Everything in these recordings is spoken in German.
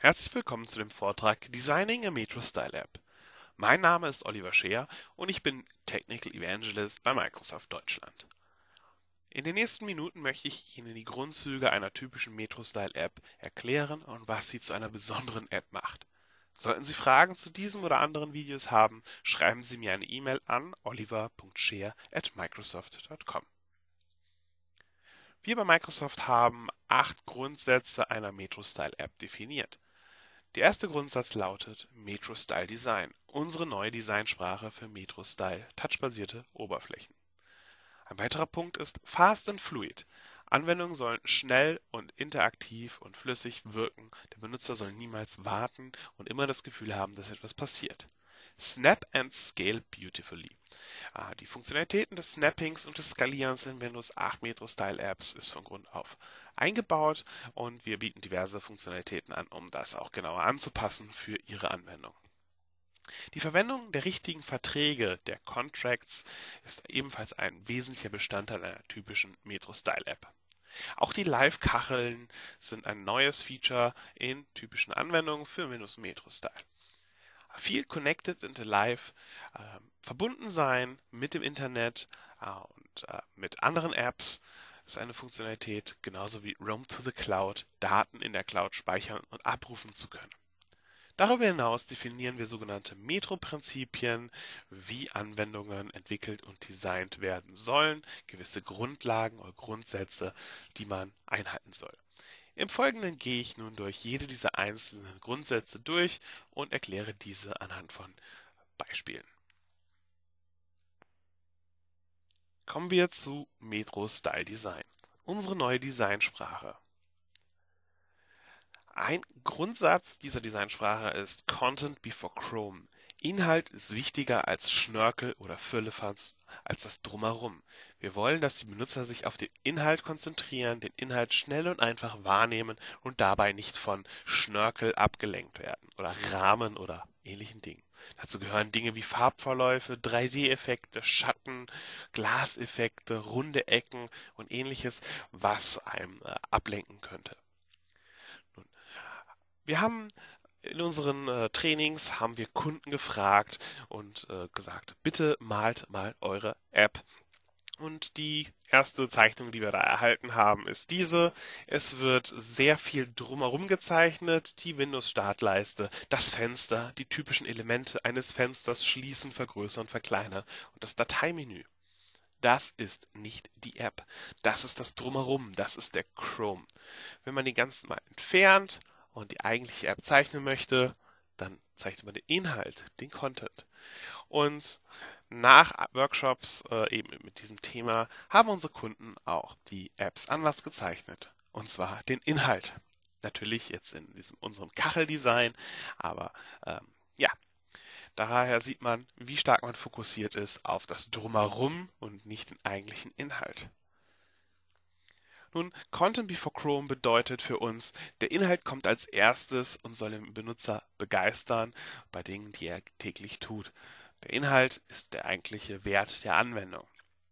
Herzlich willkommen zu dem Vortrag Designing a Metro Style App. Mein Name ist Oliver Scheer und ich bin Technical Evangelist bei Microsoft Deutschland. In den nächsten Minuten möchte ich Ihnen die Grundzüge einer typischen Metro Style App erklären und was sie zu einer besonderen App macht. Sollten Sie Fragen zu diesem oder anderen Videos haben, schreiben Sie mir eine E-Mail an oliver.scheer@microsoft.com. Wir bei Microsoft haben 8 Grundsätze einer Metro Style App definiert. Der erste Grundsatz lautet Metro Style Design, unsere neue Designsprache für Metro Style touchbasierte Oberflächen. Ein weiterer Punkt ist Fast and Fluid. Anwendungen sollen schnell und interaktiv und flüssig wirken. Der Benutzer soll niemals warten und immer das Gefühl haben, dass etwas passiert. Snap and Scale Beautifully. Die Funktionalitäten des Snappings und des Skalierens in Windows 8 Metro Style Apps ist von Grund auf eingebaut und wir bieten diverse Funktionalitäten an, um das auch genauer anzupassen für Ihre Anwendung. Die Verwendung der richtigen Verträge, der Contracts, ist ebenfalls ein wesentlicher Bestandteil einer typischen Metro Style App. Auch die Live-Kacheln sind ein neues Feature in typischen Anwendungen für Windows Metro Style. Viel Connected and Alive, verbunden sein mit dem Internet und mit anderen Apps ist eine Funktionalität, genauso wie Roam to the Cloud, Daten in der Cloud speichern und abrufen zu können. Darüber hinaus definieren wir sogenannte Metro-Prinzipien, wie Anwendungen entwickelt und designt werden sollen, gewisse Grundlagen oder Grundsätze, die man einhalten soll. Im Folgenden gehe ich nun durch jede dieser einzelnen Grundsätze durch und erkläre diese anhand von Beispielen. Kommen wir zu Metro Style Design, unsere neue Designsprache. Ein Grundsatz dieser Designsprache ist Content before Chrome. Inhalt ist wichtiger als Schnörkel oder Firlefanz als das Drumherum. Wir wollen, dass die Benutzer sich auf den Inhalt konzentrieren, den Inhalt schnell und einfach wahrnehmen und dabei nicht von Schnörkel abgelenkt werden oder Rahmen oder ähnlichen Dingen. Dazu gehören Dinge wie Farbverläufe, 3D-Effekte, Schatten, Glaseffekte, runde Ecken und ähnliches, was einem ablenken könnte. Wir haben in unseren Trainings haben wir Kunden gefragt und gesagt, bitte malt mal eure App. Und die erste Zeichnung, die wir da erhalten haben, ist diese. Es wird sehr viel drumherum gezeichnet, die Windows-Startleiste, das Fenster, die typischen Elemente eines Fensters schließen, vergrößern, verkleinern und das Dateimenü. Das ist nicht die App. Das ist das Drumherum, das ist der Chrome. Wenn man den ganzen mal entfernt und die eigentliche App zeichnen möchte, dann zeichnet man den Inhalt, den Content. Und nach Workshops eben mit diesem Thema haben unsere Kunden auch die Apps anders gezeichnet. Und zwar den Inhalt. Natürlich jetzt in unserem Kacheldesign, aber ja, daher sieht man, wie stark man fokussiert ist auf das Drumherum und nicht den eigentlichen Inhalt. Nun, Content before Chrome bedeutet für uns, der Inhalt kommt als erstes und soll den Benutzer begeistern bei Dingen, die er täglich tut. Der Inhalt ist der eigentliche Wert der Anwendung.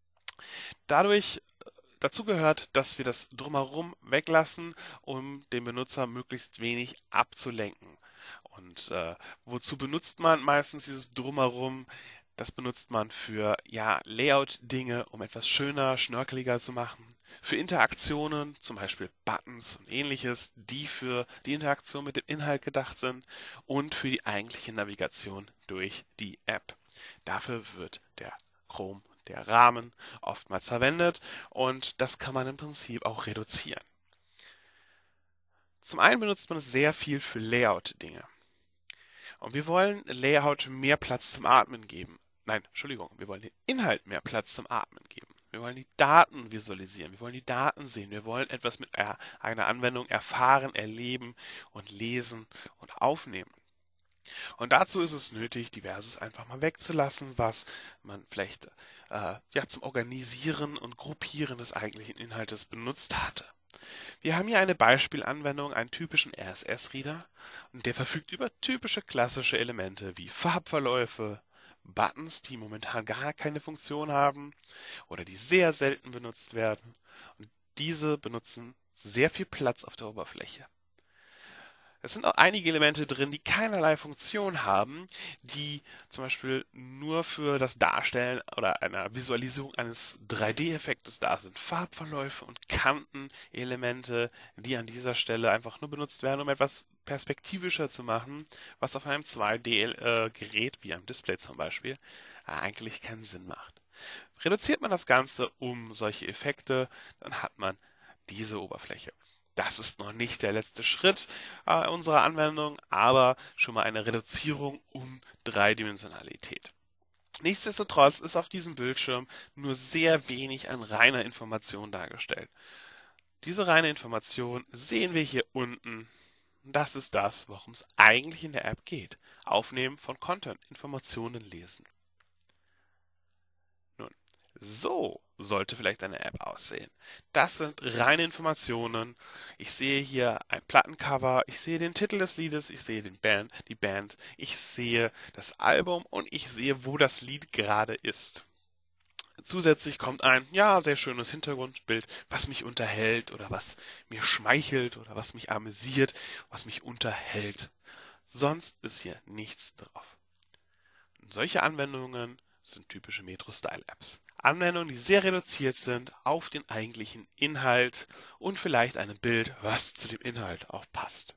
Dazu gehört, dass wir das Drumherum weglassen, um den Benutzer möglichst wenig abzulenken. Und wozu benutzt man meistens dieses Drumherum? Das benutzt man für Layout-Dinge, um etwas schöner, schnörkeliger zu machen. Für Interaktionen, zum Beispiel Buttons und ähnliches, die für die Interaktion mit dem Inhalt gedacht sind und für die eigentliche Navigation durch die App. Dafür wird der Chrome, der Rahmen, oftmals verwendet und das kann man im Prinzip auch reduzieren. Zum einen benutzt man es sehr viel für Layout-Dinge. Und wir wollen Layout mehr Platz zum Atmen geben. Nein, Entschuldigung, wir wollen den Inhalt mehr Platz zum Atmen geben. Wir wollen die Daten visualisieren, wir wollen die Daten sehen, wir wollen etwas mit einer Anwendung erfahren, erleben und lesen und aufnehmen. Und dazu ist es nötig, Diverses einfach mal wegzulassen, was man vielleicht zum Organisieren und Gruppieren des eigentlichen Inhaltes benutzt hatte. Wir haben hier eine Beispielanwendung, einen typischen RSS-Reader, und der verfügt über typische klassische Elemente wie Farbverläufe, Buttons, die momentan gar keine Funktion haben oder die sehr selten benutzt werden. Und diese benutzen sehr viel Platz auf der Oberfläche. Es sind auch einige Elemente drin, die keinerlei Funktion haben, die zum Beispiel nur für das Darstellen oder einer Visualisierung eines 3D-Effektes da sind. Farbverläufe und Kantenelemente, die an dieser Stelle einfach nur benutzt werden, um etwas perspektivischer zu machen, was auf einem 2D-Gerät, wie einem Display zum Beispiel, eigentlich keinen Sinn macht. Reduziert man das Ganze um solche Effekte, dann hat man diese Oberfläche. Das ist noch nicht der letzte Schritt unserer Anwendung, aber schon mal eine Reduzierung um Dreidimensionalität. Nichtsdestotrotz ist auf diesem Bildschirm nur sehr wenig an reiner Information dargestellt. Diese reine Information sehen wir hier unten. Das ist das, worum es eigentlich in der App geht. Aufnehmen von Content, Informationen lesen. Nun, so sollte vielleicht eine App aussehen. Das sind reine Informationen. Ich sehe hier ein Plattencover, ich sehe den Titel des Liedes, ich sehe die Band, ich sehe das Album und ich sehe, wo das Lied gerade ist. Zusätzlich kommt ein, ja, sehr schönes Hintergrundbild, was mich unterhält oder was mir schmeichelt oder was mich amüsiert, was mich unterhält. Sonst ist hier nichts drauf. Solche Anwendungen sind typische Metro-Style-Apps. Anwendungen, die sehr reduziert sind auf den eigentlichen Inhalt und vielleicht ein Bild, was zu dem Inhalt auch passt.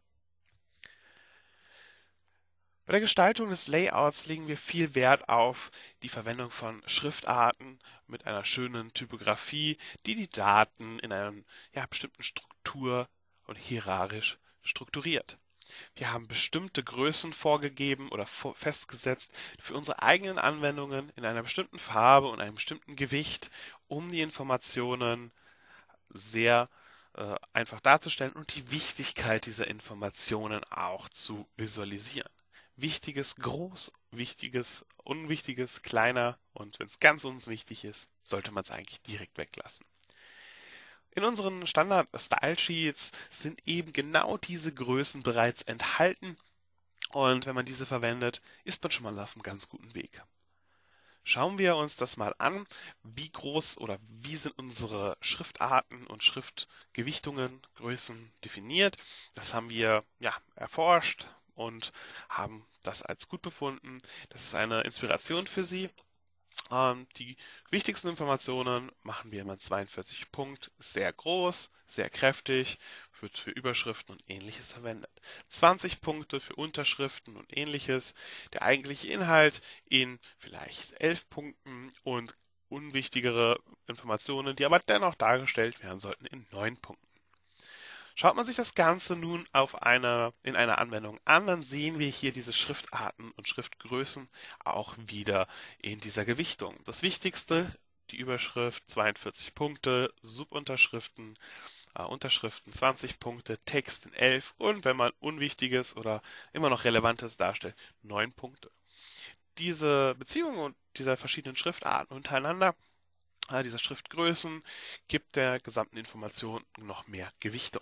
Bei der Gestaltung des Layouts legen wir viel Wert auf die Verwendung von Schriftarten mit einer schönen Typografie, die die Daten in einer bestimmten Struktur und hierarchisch strukturiert. Wir haben bestimmte Größen vorgegeben oder festgesetzt für unsere eigenen Anwendungen in einer bestimmten Farbe und einem bestimmten Gewicht, um die Informationen sehr einfach darzustellen und die Wichtigkeit dieser Informationen auch zu visualisieren. Wichtiges groß, Wichtiges unwichtiges kleiner und wenn es ganz unwichtig ist, sollte man es eigentlich direkt weglassen. In unseren Standard-Style-Sheets sind eben genau diese Größen bereits enthalten und wenn man diese verwendet, ist man schon mal auf einem ganz guten Weg. Schauen wir uns das mal an, wie groß oder wie sind unsere Schriftarten und Schriftgewichtungen, Größen definiert. Das haben wir erforscht und haben das als gut befunden. Das ist eine Inspiration für Sie. Die wichtigsten Informationen machen wir immer 42 Punkt, sehr groß, sehr kräftig, wird für Überschriften und ähnliches verwendet. 20 Punkte für Unterschriften und ähnliches. Der eigentliche Inhalt in vielleicht 11 Punkten und unwichtigere Informationen, die aber dennoch dargestellt werden sollten, in 9 Punkten. Schaut man sich das Ganze nun in einer Anwendung an, dann sehen wir hier diese Schriftarten und Schriftgrößen auch wieder in dieser Gewichtung. Das Wichtigste, die Überschrift 42 Punkte, Subunterschriften, Unterschriften 20 Punkte, Text in 11 und wenn man Unwichtiges oder immer noch Relevantes darstellt, 9 Punkte. Diese Beziehung und dieser verschiedenen Schriftarten untereinander, dieser Schriftgrößen, gibt der gesamten Information noch mehr Gewichtung.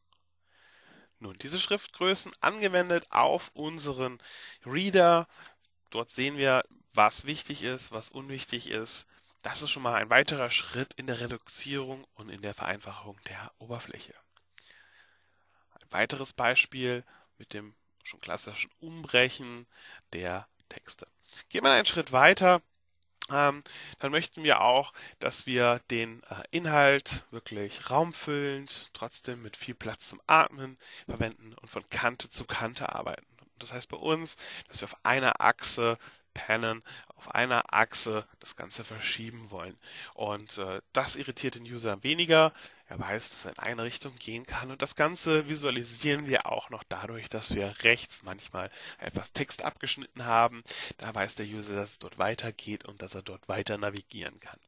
Nun, diese Schriftgrößen angewendet auf unseren Reader. Dort sehen wir, was wichtig ist, was unwichtig ist. Das ist schon mal ein weiterer Schritt in der Reduzierung und in der Vereinfachung der Oberfläche. Ein weiteres Beispiel mit dem schon klassischen Umbrechen der Texte. Geht man einen Schritt weiter, dann möchten wir auch, dass wir den Inhalt wirklich raumfüllend, trotzdem mit viel Platz zum Atmen verwenden und von Kante zu Kante arbeiten. Das heißt bei uns, dass wir auf einer Achse pennen, auf einer Achse das Ganze verschieben wollen. Und das irritiert den User weniger. Er weiß, dass er in eine Richtung gehen kann. Und das Ganze visualisieren wir auch noch dadurch, dass wir rechts manchmal etwas Text abgeschnitten haben. Da weiß der User, dass es dort weitergeht und dass er dort weiter navigieren kann.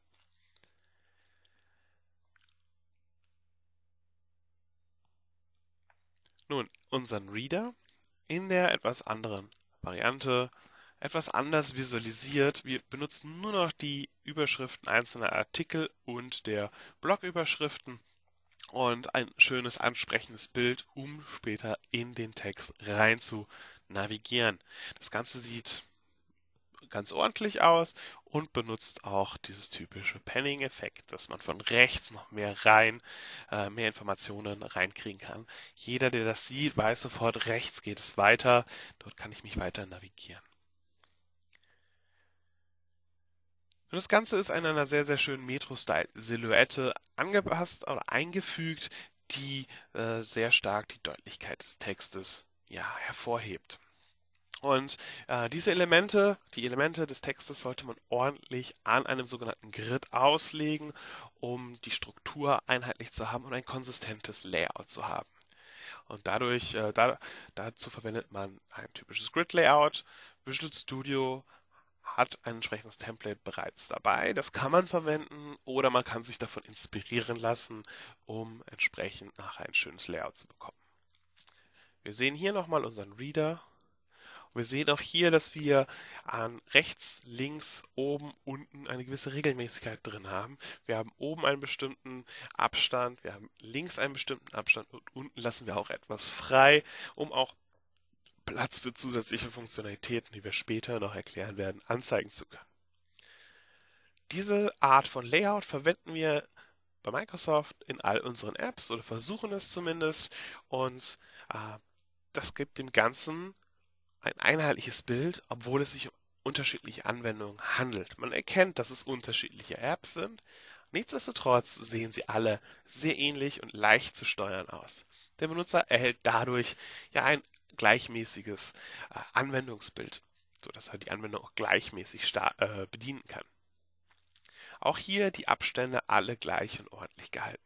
Nun, unseren Reader in der etwas anderen Variante, etwas anders visualisiert. Wir benutzen nur noch die Überschriften einzelner Artikel und der Blogüberschriften und ein schönes ansprechendes Bild, um später in den Text rein zu navigieren. Das Ganze sieht ganz ordentlich aus und benutzt auch dieses typische Panning-Effekt, dass man von rechts noch mehr Informationen reinkriegen kann. Jeder, der das sieht, weiß sofort, rechts geht es weiter. Dort kann ich mich weiter navigieren. Und das Ganze ist in einer sehr, sehr schönen Metro-Style-Silhouette angepasst oder eingefügt, die sehr stark die Deutlichkeit des Textes hervorhebt. Und die Elemente des Textes sollte man ordentlich an einem sogenannten Grid auslegen, um die Struktur einheitlich zu haben und ein konsistentes Layout zu haben. Und dazu verwendet man ein typisches Grid-Layout. Visual Studio hat ein entsprechendes Template bereits dabei. Das kann man verwenden oder man kann sich davon inspirieren lassen, um entsprechend nachher ein schönes Layout zu bekommen. Wir sehen hier nochmal unseren Reader. Und wir sehen auch hier, dass wir an rechts, links, oben, unten eine gewisse Regelmäßigkeit drin haben. Wir haben oben einen bestimmten Abstand, wir haben links einen bestimmten Abstand und unten lassen wir auch etwas frei, um auch Platz für zusätzliche Funktionalitäten, die wir später noch erklären werden, anzeigen zu können. Diese Art von Layout verwenden wir bei Microsoft in all unseren Apps oder versuchen es zumindest und das gibt dem Ganzen ein einheitliches Bild, obwohl es sich um unterschiedliche Anwendungen handelt. Man erkennt, dass es unterschiedliche Apps sind. Nichtsdestotrotz sehen sie alle sehr ähnlich und leicht zu steuern aus. Der Benutzer erhält dadurch ein gleichmäßiges Anwendungsbild, sodass er die Anwendung auch gleichmäßig bedienen kann. Auch hier die Abstände alle gleich und ordentlich gehalten.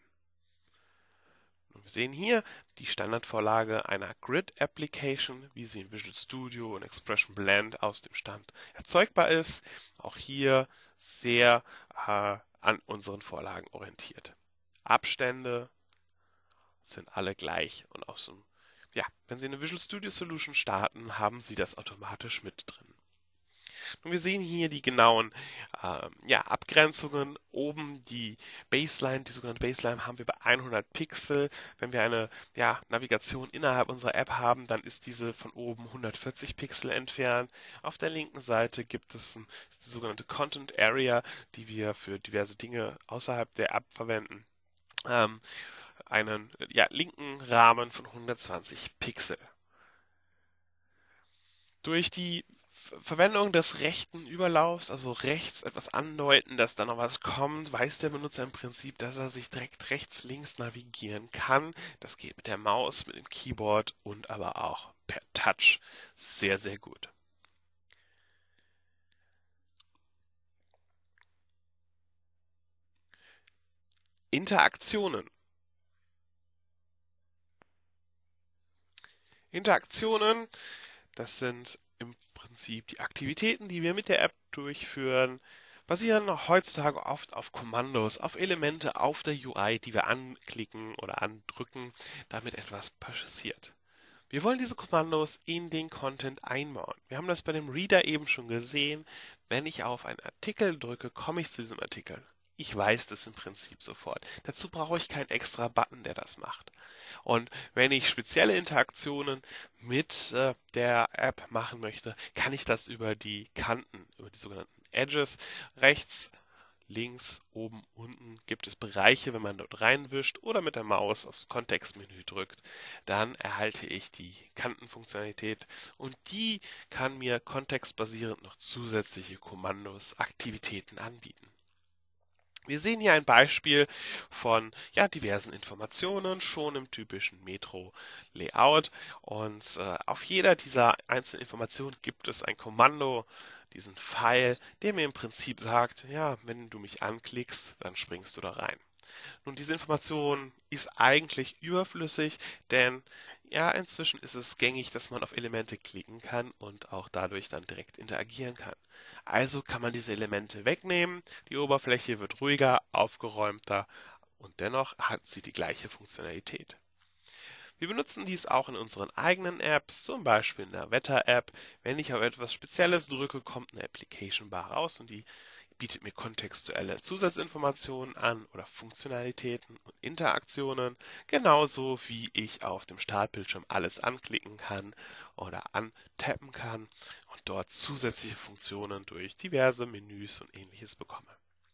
Und wir sehen hier die Standardvorlage einer Grid-Application, wie sie in Visual Studio und Expression Blend aus dem Stand erzeugbar ist. Auch hier sehr an unseren Vorlagen orientiert. Abstände sind alle gleich und wenn Sie eine Visual Studio Solution starten, haben Sie das automatisch mit drin. Und wir sehen hier die genauen Abgrenzungen. Oben die sogenannte Baseline haben wir bei 100 Pixel. Wenn wir eine Navigation innerhalb unserer App haben, dann ist diese von oben 140 Pixel entfernt. Auf der linken Seite gibt es die sogenannte Content Area, die wir für diverse Dinge außerhalb der App verwenden. Einen linken Rahmen von 120 Pixel. Durch die Verwendung des rechten Überlaufs, also rechts etwas andeuten, dass da noch was kommt, weiß der Benutzer im Prinzip, dass er sich direkt rechts, links navigieren kann. Das geht mit der Maus, mit dem Keyboard und aber auch per Touch. Sehr, sehr gut. Interaktionen. Interaktionen, das sind im Prinzip die Aktivitäten, die wir mit der App durchführen, basieren heutzutage oft auf Kommandos, auf Elemente auf der UI, die wir anklicken oder andrücken, damit etwas passiert. Wir wollen diese Kommandos in den Content einbauen. Wir haben das bei dem Reader eben schon gesehen. Wenn ich auf einen Artikel drücke, komme ich zu diesem Artikel. Ich weiß das im Prinzip sofort. Dazu brauche ich keinen extra Button, der das macht. Und wenn ich spezielle Interaktionen mit der App machen möchte, kann ich das über die Kanten, über die sogenannten Edges, rechts, links, oben, unten gibt es Bereiche, wenn man dort reinwischt oder mit der Maus aufs Kontextmenü drückt, dann erhalte ich die Kantenfunktionalität und die kann mir kontextbasierend noch zusätzliche Kommandos, Aktivitäten anbieten. Wir sehen hier ein Beispiel von diversen Informationen, schon im typischen Metro-Layout. Und auf jeder dieser einzelnen Informationen gibt es ein Kommando, diesen Pfeil, der mir im Prinzip sagt, wenn du mich anklickst, dann springst du da rein. Nun, diese Information ist eigentlich überflüssig, denn inzwischen ist es gängig, dass man auf Elemente klicken kann und auch dadurch dann direkt interagieren kann. Also kann man diese Elemente wegnehmen, die Oberfläche wird ruhiger, aufgeräumter und dennoch hat sie die gleiche Funktionalität. Wir benutzen dies auch in unseren eigenen Apps, zum Beispiel in der Wetter-App. Wenn ich auf etwas Spezielles drücke, kommt eine Application Bar raus und die bietet mir kontextuelle Zusatzinformationen an oder Funktionalitäten und Interaktionen, genauso wie ich auf dem Startbildschirm alles anklicken kann oder antappen kann und dort zusätzliche Funktionen durch diverse Menüs und ähnliches bekomme.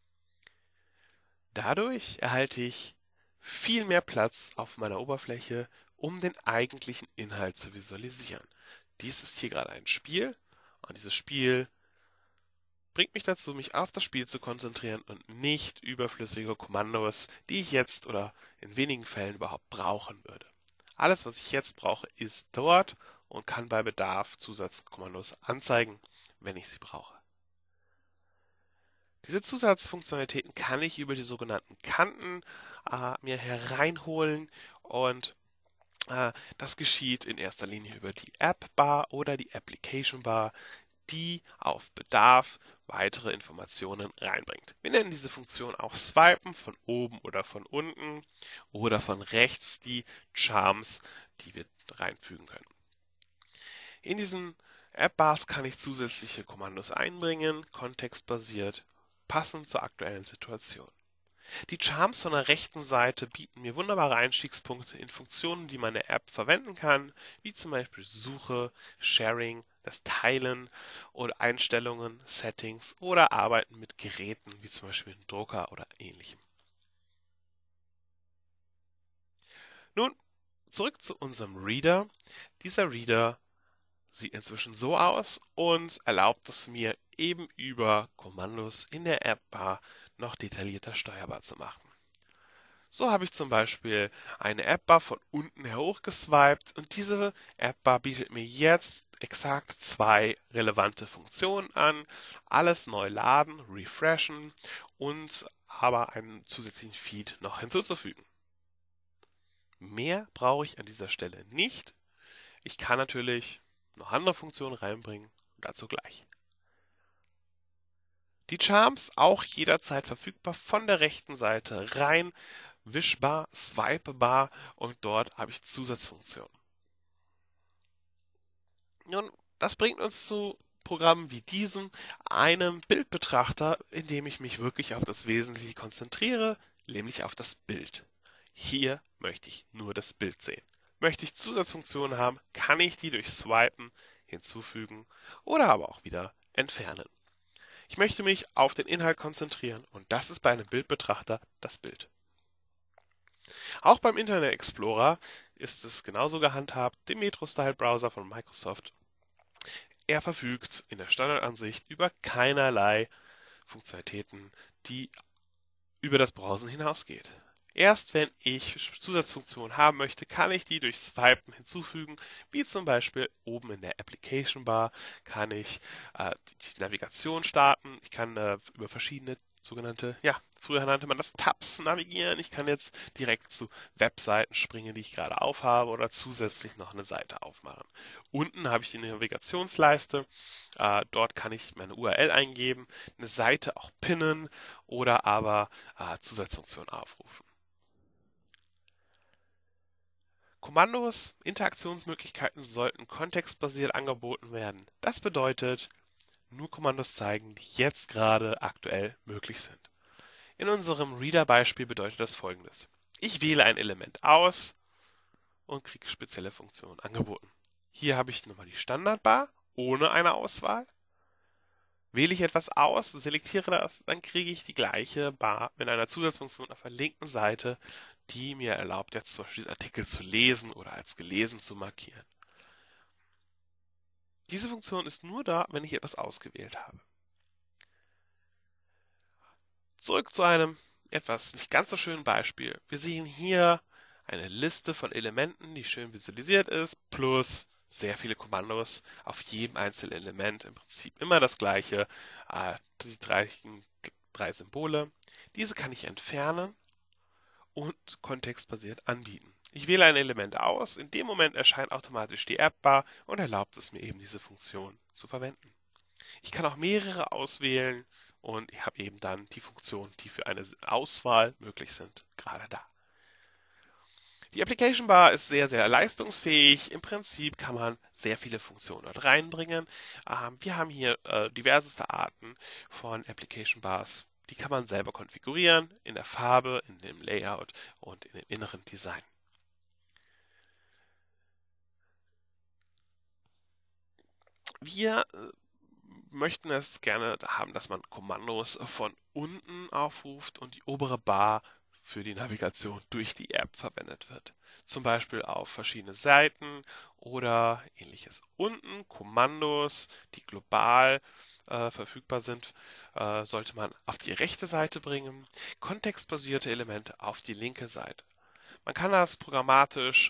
Dadurch erhalte ich viel mehr Platz auf meiner Oberfläche, um den eigentlichen Inhalt zu visualisieren. Dies ist hier gerade ein Spiel und dieses Spiel bringt mich dazu, mich auf das Spiel zu konzentrieren und nicht überflüssige Kommandos, die ich jetzt oder in wenigen Fällen überhaupt brauchen würde. Alles, was ich jetzt brauche, ist dort und kann bei Bedarf Zusatzkommandos anzeigen, wenn ich sie brauche. Diese Zusatzfunktionalitäten kann ich über die sogenannten Kanten mir hereinholen und das geschieht in erster Linie über die App Bar oder die Application Bar, die auf Bedarf weitere Informationen reinbringt. Wir nennen diese Funktion auch Swipen von oben oder von unten oder von rechts die Charms, die wir reinfügen können. In diesen App-Bars kann ich zusätzliche Kommandos einbringen, kontextbasiert, passend zur aktuellen Situation. Die Charms von der rechten Seite bieten mir wunderbare Einstiegspunkte in Funktionen, die meine App verwenden kann, wie zum Beispiel Suche, Sharing, das Teilen oder Einstellungen, Settings oder Arbeiten mit Geräten, wie zum Beispiel einem Drucker oder ähnlichem. Nun, zurück zu unserem Reader. Dieser Reader sieht inzwischen so aus und erlaubt es mir eben über Kommandos in der App-Bar noch detaillierter steuerbar zu machen. So habe ich zum Beispiel eine App-Bar von unten her hochgeswiped und diese App-Bar bietet mir jetzt exakt 2 relevante Funktionen an. Alles neu laden, refreshen und aber einen zusätzlichen Feed noch hinzuzufügen. Mehr brauche ich an dieser Stelle nicht. Ich kann natürlich noch andere Funktionen reinbringen, dazu gleich. Die Charms auch jederzeit verfügbar von der rechten Seite rein, wischbar, swipebar und dort habe ich Zusatzfunktionen. Nun, das bringt uns zu Programmen wie diesem, einem Bildbetrachter, in dem ich mich wirklich auf das Wesentliche konzentriere, nämlich auf das Bild. Hier möchte ich nur das Bild sehen. Möchte ich Zusatzfunktionen haben, kann ich die durch Swipen hinzufügen oder aber auch wieder entfernen. Ich möchte mich auf den Inhalt konzentrieren und das ist bei einem Bildbetrachter das Bild. Auch beim Internet Explorer ist es genauso gehandhabt, dem MetroStyle-Browser von Microsoft. Er verfügt in der Standardansicht über keinerlei Funktionalitäten, die über das Browsen hinausgeht. Erst wenn ich Zusatzfunktionen haben möchte, kann ich die durch Swipen hinzufügen, wie zum Beispiel oben in der Application Bar kann ich die Navigation starten. Ich kann über verschiedene sogenannte, ja, früher nannte man das Tabs navigieren. Ich kann jetzt direkt zu Webseiten springen, die ich gerade aufhabe oder zusätzlich noch eine Seite aufmachen. Unten habe ich die Navigationsleiste. Dort kann ich meine URL eingeben, eine Seite auch pinnen oder aber Zusatzfunktionen aufrufen. Kommandos, Interaktionsmöglichkeiten sollten kontextbasiert angeboten werden. Das bedeutet, nur Kommandos zeigen, die jetzt gerade aktuell möglich sind. In unserem Reader-Beispiel bedeutet das folgendes. Ich wähle ein Element aus und kriege spezielle Funktionen angeboten. Hier habe ich nochmal die Standardbar ohne eine Auswahl. Wähle ich etwas aus, selektiere das, dann kriege ich die gleiche Bar mit einer Zusatzfunktion auf der linken Seite, die mir erlaubt, jetzt zum Beispiel diesen Artikel zu lesen oder als gelesen zu markieren. Diese Funktion ist nur da, wenn ich etwas ausgewählt habe. Zurück zu einem etwas nicht ganz so schönen Beispiel. Wir sehen hier eine Liste von Elementen, die schön visualisiert ist, plus sehr viele Kommandos auf jedem einzelnen Element. Im Prinzip immer das gleiche, die drei Symbole. Diese kann ich entfernen und kontextbasiert anbieten. Ich wähle ein Element aus, in dem Moment erscheint automatisch die App-Bar und erlaubt es mir eben diese Funktion zu verwenden. Ich kann auch mehrere auswählen und ich habe eben dann die Funktionen, die für eine Auswahl möglich sind, gerade da. Die Application Bar ist sehr, sehr leistungsfähig. Im Prinzip kann man sehr viele Funktionen dort reinbringen. Wir haben hier diverseste Arten von Application Bars. Die kann man selber konfigurieren in der Farbe, in dem Layout und in dem inneren Design. Wir möchten es gerne haben, dass man Kommandos von unten aufruft und die obere Bar für die Navigation durch die App verwendet wird. Zum Beispiel auf verschiedene Seiten oder ähnliches. Unten Kommandos, die global verfügbar sind, sollte man auf die rechte Seite bringen. Kontextbasierte Elemente auf die linke Seite. Man kann das programmatisch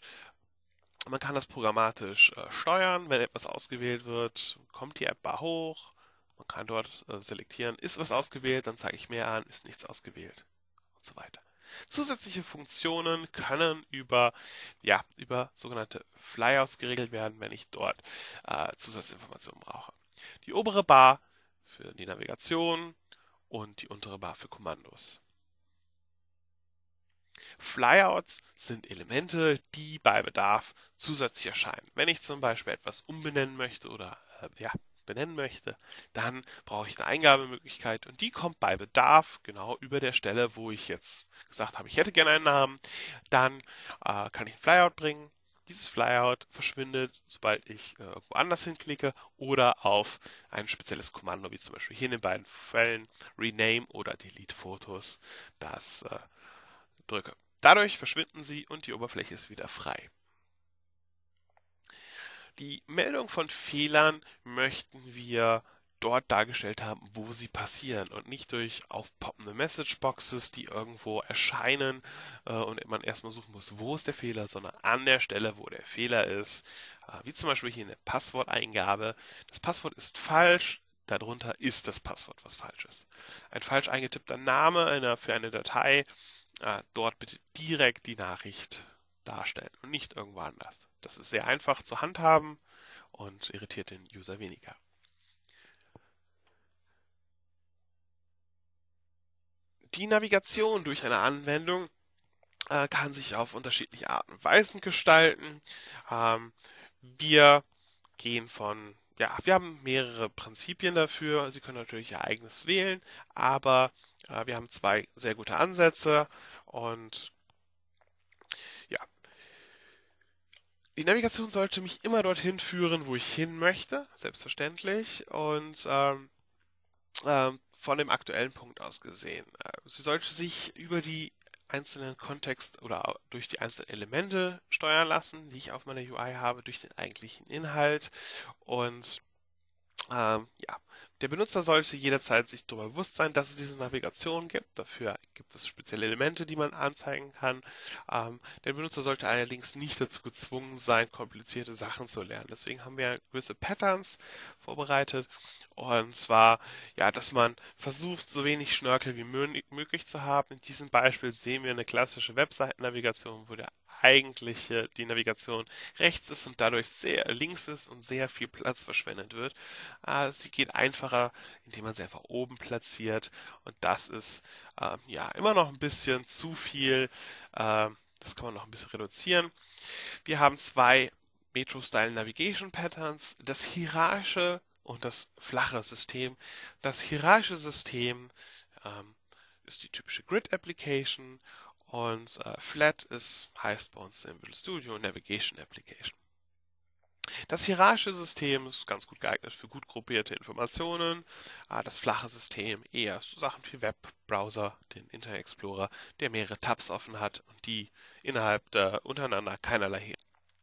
steuern. Wenn etwas ausgewählt wird, kommt die App-Bar hoch. Man kann dort selektieren, ist was ausgewählt, dann zeige ich mehr an, ist nichts ausgewählt und so weiter. Zusätzliche Funktionen können über sogenannte Flyouts geregelt werden, wenn ich dort Zusatzinformationen brauche. Die obere Bar für die Navigation und die untere Bar für Kommandos. Flyouts sind Elemente, die bei Bedarf zusätzlich erscheinen. Wenn ich zum Beispiel etwas umbenennen möchte oder benennen möchte, dann brauche ich eine Eingabemöglichkeit und die kommt bei Bedarf genau über der Stelle, wo ich jetzt gesagt habe, ich hätte gerne einen Namen. Dann kann ich ein Flyout bringen. Dieses Flyout verschwindet, sobald ich irgendwo anders hinklicke oder auf ein spezielles Kommando, wie zum Beispiel hier in den beiden Fällen Rename oder Delete Fotos, das drücke. Dadurch verschwinden sie und die Oberfläche ist wieder frei. Die Meldung von Fehlern möchten wir dort dargestellt haben, wo sie passieren und nicht durch aufpoppende Messageboxes, die irgendwo erscheinen und man erstmal suchen muss, wo ist der Fehler, sondern an der Stelle, wo der Fehler ist, wie zum Beispiel hier eine Passworteingabe. Das Passwort ist falsch, darunter ist das Passwort, was falsch ist. Ein falsch eingetippter Name für eine Datei, dort bitte direkt die Nachricht darstellen und nicht irgendwo anders. Das ist sehr einfach zu handhaben und irritiert den User weniger. Die Navigation durch eine Anwendung kann sich auf unterschiedliche Arten und Weisen gestalten. Wir wir haben mehrere Prinzipien dafür. Sie können natürlich Ihr eigenes wählen, aber wir haben zwei sehr gute Ansätze und ja, die Navigation sollte mich immer dorthin führen, wo ich hin möchte, selbstverständlich, und von dem aktuellen Punkt aus gesehen. Sie sollte sich über die einzelnen Kontext oder durch die einzelnen Elemente steuern lassen, die ich auf meiner UI habe, durch den eigentlichen Inhalt. Und ja, der Benutzer sollte jederzeit sich darüber bewusst sein, dass es diese Navigation gibt. Dafür gibt es spezielle Elemente, die man anzeigen kann. Der Benutzer sollte allerdings nicht dazu gezwungen sein, komplizierte Sachen zu lernen. Deswegen haben wir gewisse Patterns vorbereitet. Und zwar, ja, dass man versucht, so wenig Schnörkel wie möglich zu haben. In diesem Beispiel sehen wir eine klassische Webseitennavigation, wo die Navigation rechts ist und dadurch sehr links ist und sehr viel Platz verschwendet wird. Sie geht einfacher, indem man sie einfach oben platziert und das ist immer noch ein bisschen zu viel. Das kann man noch ein bisschen reduzieren. Wir haben zwei Metro-Style Navigation Patterns, das hierarchische und das flache System. Das hierarchische System ist die typische Grid Application und Flat heißt bei uns im Visual Studio Navigation Application. Das hierarchische System ist ganz gut geeignet für gut gruppierte Informationen. Das flache System eher so Sachen wie Webbrowser, den Internet Explorer, der mehrere Tabs offen hat und die untereinander keinerlei.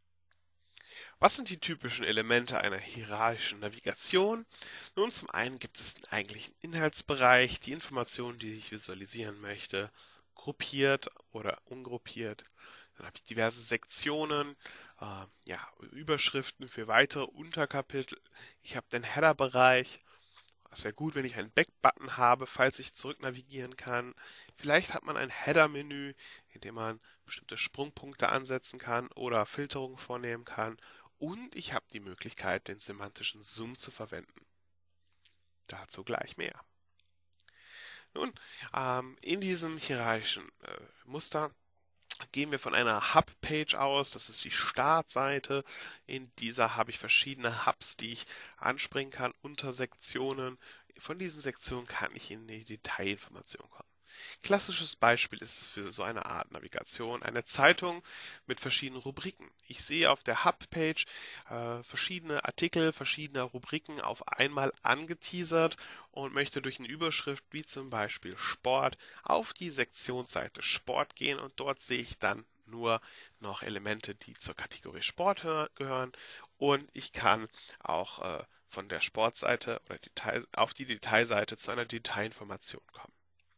Was sind die typischen Elemente einer hierarchischen Navigation? Nun, zum einen gibt es den eigentlichen Inhaltsbereich, die Informationen, die ich visualisieren möchte, gruppiert oder ungruppiert. Dann habe ich diverse Sektionen, Überschriften für weitere Unterkapitel. Ich habe den Header-Bereich. Es wäre gut, wenn ich einen Back-Button habe, falls ich zurück navigieren kann. Vielleicht hat man ein Header-Menü, in dem man bestimmte Sprungpunkte ansetzen kann oder Filterungen vornehmen kann. Und ich habe die Möglichkeit, den semantischen Zoom zu verwenden. Dazu gleich mehr. Nun, in diesem hierarchischen Muster Gehen wir von einer Hub-Page aus, das ist die Startseite. In dieser habe ich verschiedene Hubs, die ich anspringen kann, Untersektionen. Von diesen Sektionen kann ich in die Detailinformation kommen. Klassisches Beispiel ist für so eine Art Navigation eine Zeitung mit verschiedenen Rubriken. Ich sehe auf der Hub-Page verschiedene Artikel, verschiedene Rubriken auf einmal angeteasert und möchte durch eine Überschrift wie zum Beispiel Sport auf die Sektionsseite Sport gehen und dort sehe ich dann nur noch Elemente, die zur Kategorie Sport gehören und ich kann auch von der Sportseite oder auf die Detailseite zu einer Detailinformation kommen.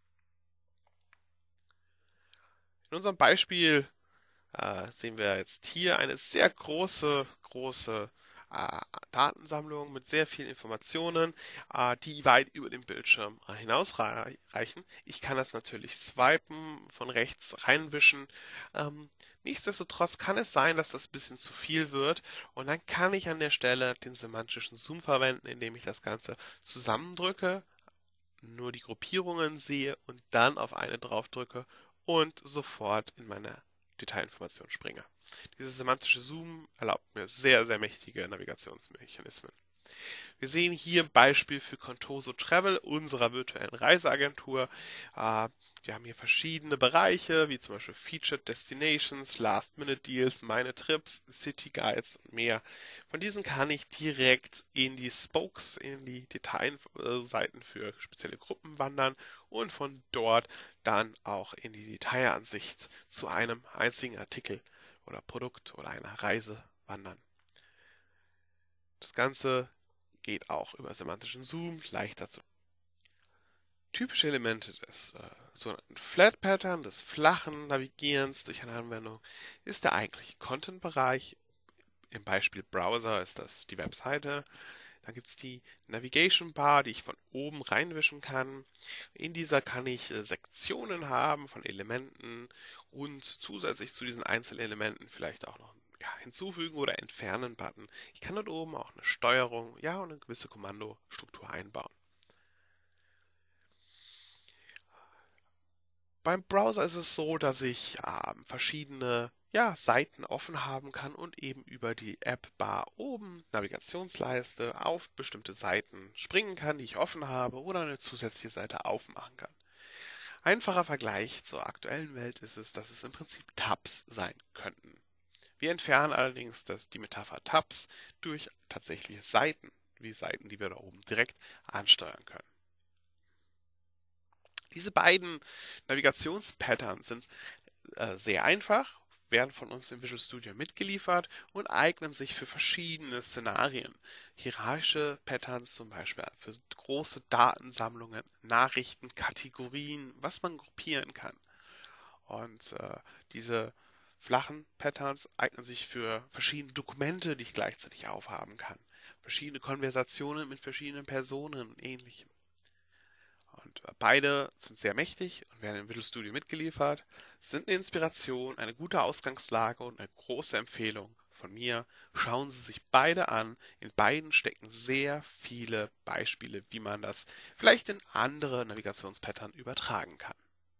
In unserem Beispiel sehen wir jetzt hier eine sehr große Datensammlung mit sehr vielen Informationen, die weit über den Bildschirm hinausreichen. Ich kann das natürlich swipen, von rechts reinwischen. Nichtsdestotrotz kann es sein, dass das ein bisschen zu viel wird und dann kann ich an der Stelle den semantischen Zoom verwenden, indem ich das Ganze zusammendrücke, nur die Gruppierungen sehe und dann auf eine draufdrücke und sofort in meine Detailinformation springe. Dieses semantische Zoom erlaubt mir sehr mächtige Navigationsmechanismen. Wir sehen hier ein Beispiel für Contoso Travel, unserer virtuellen Reiseagentur. Wir haben hier verschiedene Bereiche, wie zum Beispiel Featured Destinations, Last-Minute-Deals, meine Trips, City Guides und mehr. Von diesen kann ich direkt in die Spokes, in die Detailseiten für spezielle Gruppen wandern und von dort dann auch in die Detailansicht zu einem einzigen Artikel oder Produkt oder einer Reise wandern. Das Ganze geht auch über semantischen Zoom leichter zu. Typische Elemente des sogenannten Flat Pattern, des flachen Navigierens durch eine Anwendung, ist der eigentliche Content-Bereich. Im Beispiel Browser ist das die Webseite. Da gibt es die Navigation Bar, die ich von oben reinwischen kann. In dieser kann ich Sektionen haben von Elementen und zusätzlich zu diesen Einzelelementen vielleicht auch noch hinzufügen oder entfernen Button. Ich kann dort oben auch eine Steuerung, und eine gewisse Kommandostruktur einbauen. Beim Browser ist es so, dass ich verschiedene Seiten offen haben kann und eben über die App-Bar oben, Navigationsleiste, auf bestimmte Seiten springen kann, die ich offen habe oder eine zusätzliche Seite aufmachen kann. Einfacher Vergleich zur aktuellen Welt ist es, dass es im Prinzip Tabs sein könnten. Wir entfernen allerdings die Metapher Tabs durch tatsächliche Seiten, wie Seiten, die wir da oben direkt ansteuern können. Diese beiden Navigationspatterns sind sehr einfach, werden von uns im Visual Studio mitgeliefert und eignen sich für verschiedene Szenarien. Hierarchische Patterns zum Beispiel für große Datensammlungen, Nachrichten, Kategorien, was man gruppieren kann. Und diese flachen Patterns eignen sich für verschiedene Dokumente, die ich gleichzeitig aufhaben kann. Verschiedene Konversationen mit verschiedenen Personen und ähnlichem. Und beide sind sehr mächtig und werden im Visual Studio mitgeliefert, sind eine Inspiration, eine gute Ausgangslage und eine große Empfehlung von mir. Schauen Sie sich beide an. In beiden stecken sehr viele Beispiele, wie man das vielleicht in andere Navigationspattern übertragen kann.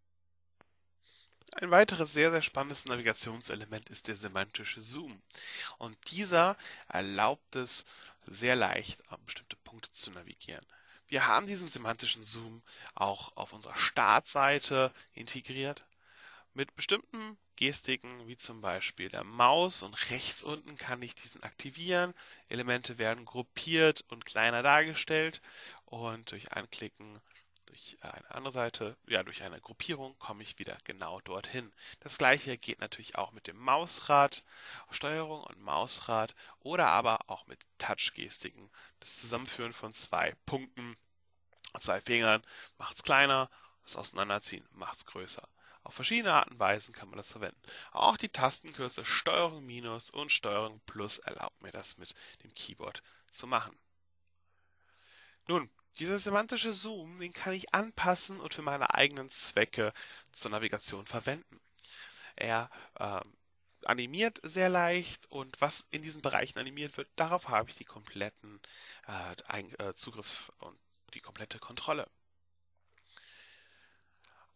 Ein weiteres sehr spannendes Navigationselement ist der semantische Zoom. Und dieser erlaubt es sehr leicht, an bestimmte Punkte zu navigieren. Wir haben diesen semantischen Zoom auch auf unserer Startseite integriert mit bestimmten Gestiken, wie zum Beispiel der Maus, und rechts unten kann ich diesen aktivieren. Elemente werden gruppiert und kleiner dargestellt und durch Anklicken durch eine andere Seite, durch eine Gruppierung komme ich wieder genau dorthin. Das gleiche geht natürlich auch mit dem Mausrad, Steuerung und Mausrad oder aber auch mit Touch-Gestiken. Das Zusammenführen von zwei Punkten, zwei Fingern macht es kleiner, das Auseinanderziehen macht es größer. Auf verschiedene Arten und Weisen kann man das verwenden. Auch die Tastenkürzel Steuerung Minus und Steuerung Plus erlaubt mir das mit dem Keyboard zu machen. Nun, dieser semantische Zoom, den kann ich anpassen und für meine eigenen Zwecke zur Navigation verwenden. Er animiert sehr leicht und was in diesen Bereichen animiert wird, darauf habe ich die kompletten Zugriff und die komplette Kontrolle.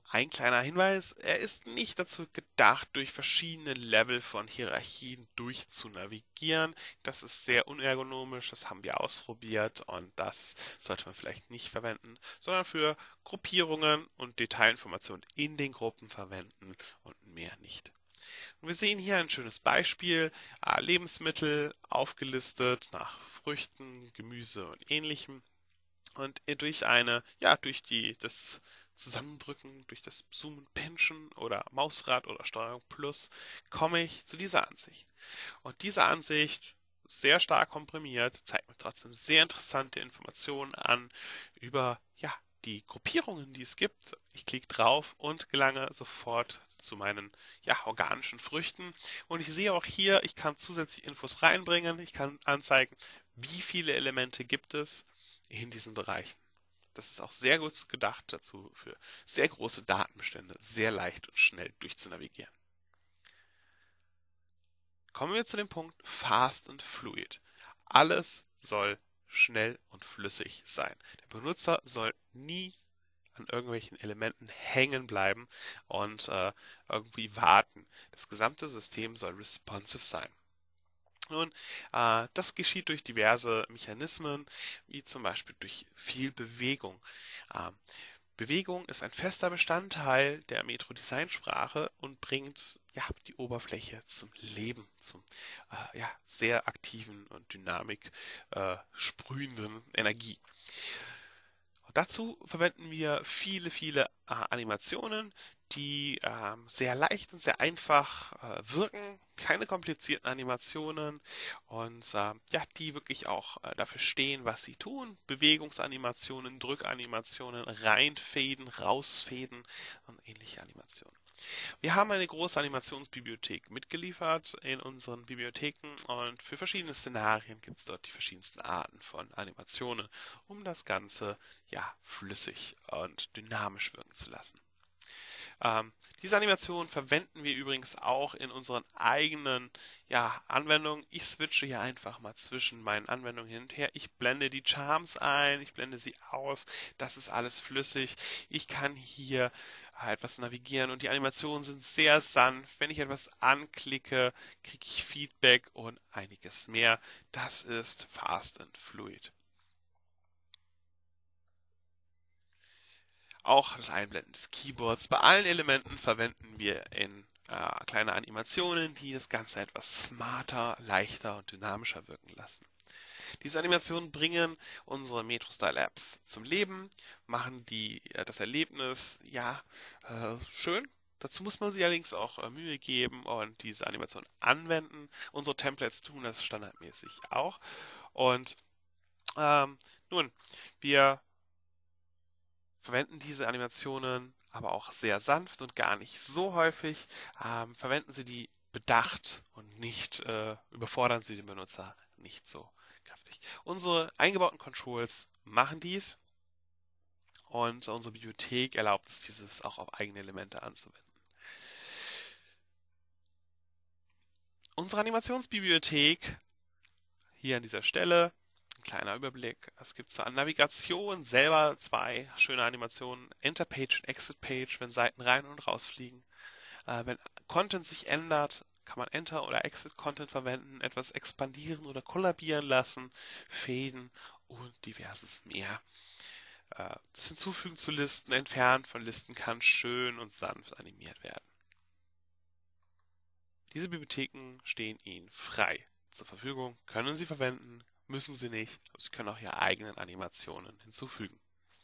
Ein kleiner Hinweis, er ist nicht dazu gedacht, durch verschiedene Level von Hierarchien durchzunavigieren. Das ist sehr unergonomisch, das haben wir ausprobiert und das sollte man vielleicht nicht verwenden, sondern für Gruppierungen und Detailinformationen in den Gruppen verwenden und mehr nicht. Und wir sehen hier ein schönes Beispiel, Lebensmittel aufgelistet nach Früchten, Gemüse und ähnlichem. Und durch das Zusammendrücken, durch das Zoomen, Pinchen oder Mausrad oder Steuerung Plus komme ich zu dieser Ansicht. Und diese Ansicht, sehr stark komprimiert, zeigt mir trotzdem sehr interessante Informationen an über, die Gruppierungen, die es gibt. Ich klicke drauf und gelange sofort zu meinen, organischen Früchten. Und ich sehe auch hier, ich kann zusätzlich Infos reinbringen. Ich kann anzeigen, wie viele Elemente gibt es in diesen Bereichen. Das ist auch sehr gut gedacht dazu, für sehr große Datenbestände sehr leicht und schnell durchzunavigieren. Kommen wir zu dem Punkt Fast und Fluid. Alles soll schnell und flüssig sein. Der Benutzer soll nie an irgendwelchen Elementen hängen bleiben und irgendwie warten. Das gesamte System soll responsive sein. Nun, das geschieht durch diverse Mechanismen, wie zum Beispiel durch viel Bewegung. Ähm, Bewegung ist ein fester Bestandteil der Metro-Design-Sprache und bringt die Oberfläche zum Leben, zum sehr aktiven und Dynamik sprühenden Energie. Dazu verwenden wir viele, viele Animationen, die sehr leicht und sehr einfach wirken, keine komplizierten Animationen und die wirklich auch dafür stehen, was sie tun. Bewegungsanimationen, Drückanimationen, reinfaden, rausfaden und ähnliche Animationen. Wir haben eine große Animationsbibliothek mitgeliefert in unseren Bibliotheken und für verschiedene Szenarien gibt es dort die verschiedensten Arten von Animationen, um das Ganze flüssig und dynamisch wirken zu lassen. Diese Animation verwenden wir übrigens auch in unseren eigenen Anwendungen. Ich switche hier einfach mal zwischen meinen Anwendungen hin und her. Ich blende die Charms ein, ich blende sie aus. Das ist alles flüssig. Ich kann hier etwas navigieren und die Animationen sind sehr sanft. Wenn ich etwas anklicke, kriege ich Feedback und einiges mehr. Das ist Fast and Fluid. Auch das Einblenden des Keyboards. Bei allen Elementen verwenden wir in kleine Animationen, die das Ganze etwas smarter, leichter und dynamischer wirken lassen. Diese Animationen bringen unsere MetroStyle-Apps zum Leben, machen das Erlebnis schön. Dazu muss man sich allerdings auch Mühe geben und diese Animation anwenden. Unsere Templates tun das standardmäßig auch. Und nun, wir verwenden diese Animationen aber auch sehr sanft und gar nicht so häufig. Verwenden Sie die bedacht und nicht überfordern Sie den Benutzer nicht so kräftig. Unsere eingebauten Controls machen dies und unsere Bibliothek erlaubt es, dieses auch auf eigene Elemente anzuwenden. Unsere Animationsbibliothek hier an dieser Stelle. Ein kleiner Überblick. Es gibt zur Navigation selber zwei schöne Animationen. Enter Page und Exit Page, wenn Seiten rein und rausfliegen. Wenn Content sich ändert, kann man Enter oder Exit Content verwenden, etwas expandieren oder kollabieren lassen, faden und diverses mehr. Das Hinzufügen zu Listen, Entfernen von Listen kann schön und sanft animiert werden. Diese Bibliotheken stehen Ihnen frei zur Verfügung, können Sie verwenden, müssen Sie nicht, aber Sie können auch Ihre eigenen Animationen hinzufügen.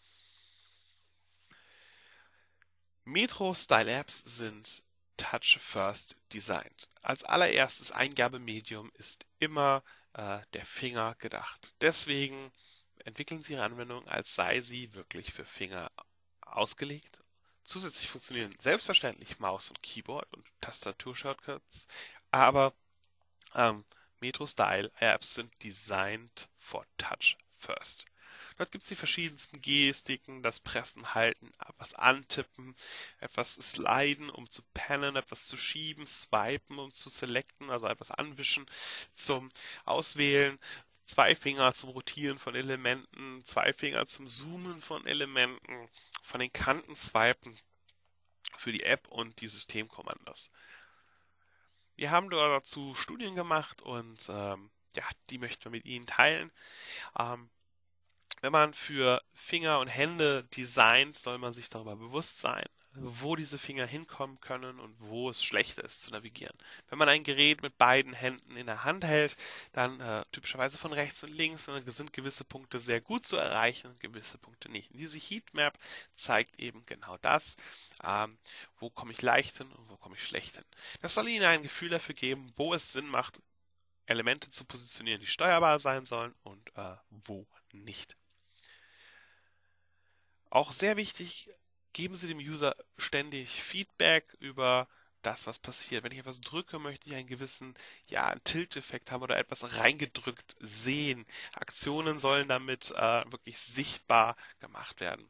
Metro-Style-Apps sind Touch-First designed. Als allererstes Eingabemedium ist immer der Finger gedacht. Deswegen entwickeln Sie Ihre Anwendung, als sei sie wirklich für Finger ausgelegt. Zusätzlich funktionieren selbstverständlich Maus und Keyboard und Tastatur-Shortcuts, aber Metro-Style-Apps sind designed for Touch First. Dort gibt es die verschiedensten Gestiken, das Pressen, Halten, etwas antippen, etwas sliden, um zu pennen, etwas zu schieben, swipen, um zu selecten, also etwas anwischen zum Auswählen, zwei Finger zum Rotieren von Elementen, zwei Finger zum Zoomen von Elementen, von den Kanten swipen, für die App und die Systemkommandos. Wir haben dazu Studien gemacht und ja, die möchten wir mit Ihnen teilen. Ähm, Wenn man für Finger und Hände designt, soll man sich darüber bewusst sein, wo diese Finger hinkommen können und wo es schlechter ist zu navigieren. Wenn man ein Gerät mit beiden Händen in der Hand hält, dann typischerweise von rechts und links, dann sind gewisse Punkte sehr gut zu erreichen und gewisse Punkte nicht. Und diese Heatmap zeigt eben genau das, wo komme ich leicht hin und wo komme ich schlecht hin. Das soll Ihnen ein Gefühl dafür geben, wo es Sinn macht, Elemente zu positionieren, die steuerbar sein sollen und wo nicht. Auch sehr wichtig, geben Sie dem User ständig Feedback über das, was passiert. Wenn ich etwas drücke, möchte ich einen gewissen, ja, einen Tilt-Effekt haben oder etwas reingedrückt sehen. Aktionen sollen damit wirklich sichtbar gemacht werden.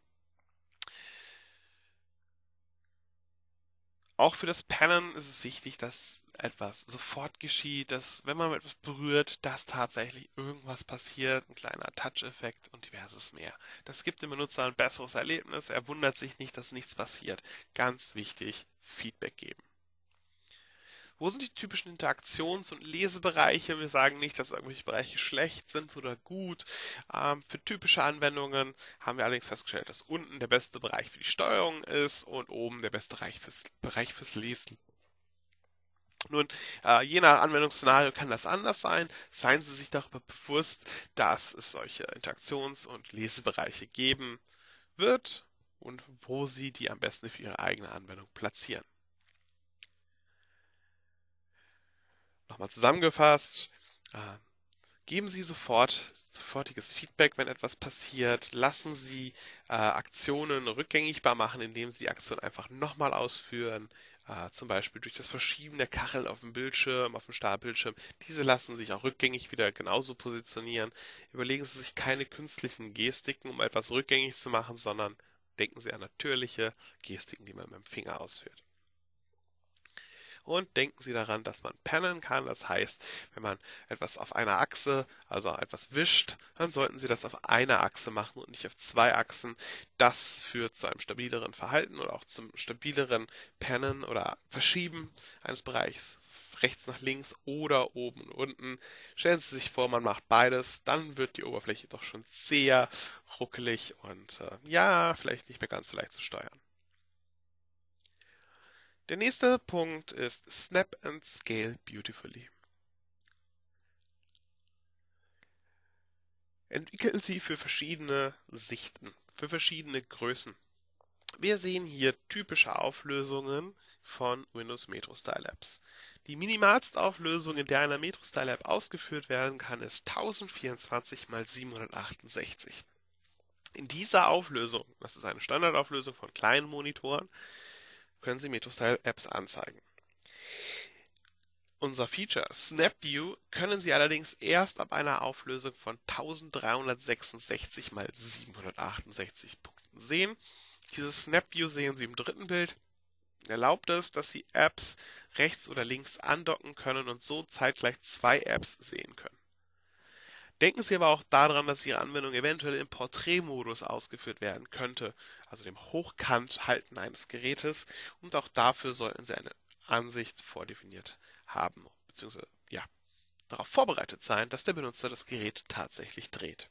Auch für das Pannen ist es wichtig, dass etwas sofort geschieht, dass wenn man etwas berührt, dass tatsächlich irgendwas passiert, ein kleiner Touch-Effekt und diverses mehr. Das gibt dem Benutzer ein besseres Erlebnis, er wundert sich nicht, dass nichts passiert. Ganz wichtig, Feedback geben. Wo sind die typischen Interaktions- und Lesebereiche? Wir sagen nicht, dass irgendwelche Bereiche schlecht sind oder gut. Für typische Anwendungen haben wir allerdings festgestellt, dass unten der beste Bereich für die Steuerung ist und oben der beste Bereich fürs Lesen. Nun, je nach Anwendungsszenario kann das anders sein. Seien Sie sich darüber bewusst, dass es solche Interaktions- und Lesebereiche geben wird und wo Sie die am besten für Ihre eigene Anwendung platzieren. Nochmal zusammengefasst, äh, geben Sie sofortiges Feedback, wenn etwas passiert. Lassen Sie Aktionen rückgängigbar machen, indem Sie die Aktion einfach nochmal ausführen. Zum Beispiel durch das Verschieben der Kacheln auf dem Bildschirm, auf dem Startbildschirm. Diese lassen sich auch rückgängig wieder genauso positionieren. Überlegen Sie sich keine künstlichen Gestiken, um etwas rückgängig zu machen, sondern denken Sie an natürliche Gestiken, die man mit dem Finger ausführt. Und denken Sie daran, dass man pannen kann. Das heißt, wenn man etwas auf einer Achse, also etwas wischt, dann sollten Sie das auf einer Achse machen und nicht auf zwei Achsen. Das führt zu einem stabileren Verhalten oder auch zum stabileren Pannen oder Verschieben eines Bereichs rechts nach links oder oben und unten. Stellen Sie sich vor, man macht beides, dann wird die Oberfläche doch schon sehr ruckelig und ja, vielleicht nicht mehr ganz so leicht zu steuern. Der nächste Punkt ist Snap and Scale Beautifully. Entwickeln Sie für verschiedene Sichten, für verschiedene Größen. Wir sehen hier typische Auflösungen von Windows Metro Style Apps. Die minimalste Auflösung, in der eine Metro Style App ausgeführt werden kann, ist 1024 x 768. In dieser Auflösung, das ist eine Standardauflösung von kleinen Monitoren, können Sie Metro Style Apps anzeigen. Unser Feature Snap View können Sie allerdings erst ab einer Auflösung von 1366 x 768 Punkten sehen. Dieses Snap View sehen Sie im dritten Bild. Erlaubt es, dass Sie Apps rechts oder links andocken können und so zeitgleich zwei Apps sehen können. Denken Sie aber auch daran, dass Ihre Anwendung eventuell im Porträtmodus ausgeführt werden könnte, also dem Hochkanthalten eines Gerätes, und auch dafür sollten Sie eine Ansicht vordefiniert haben, beziehungsweise ja, darauf vorbereitet sein, dass der Benutzer das Gerät tatsächlich dreht.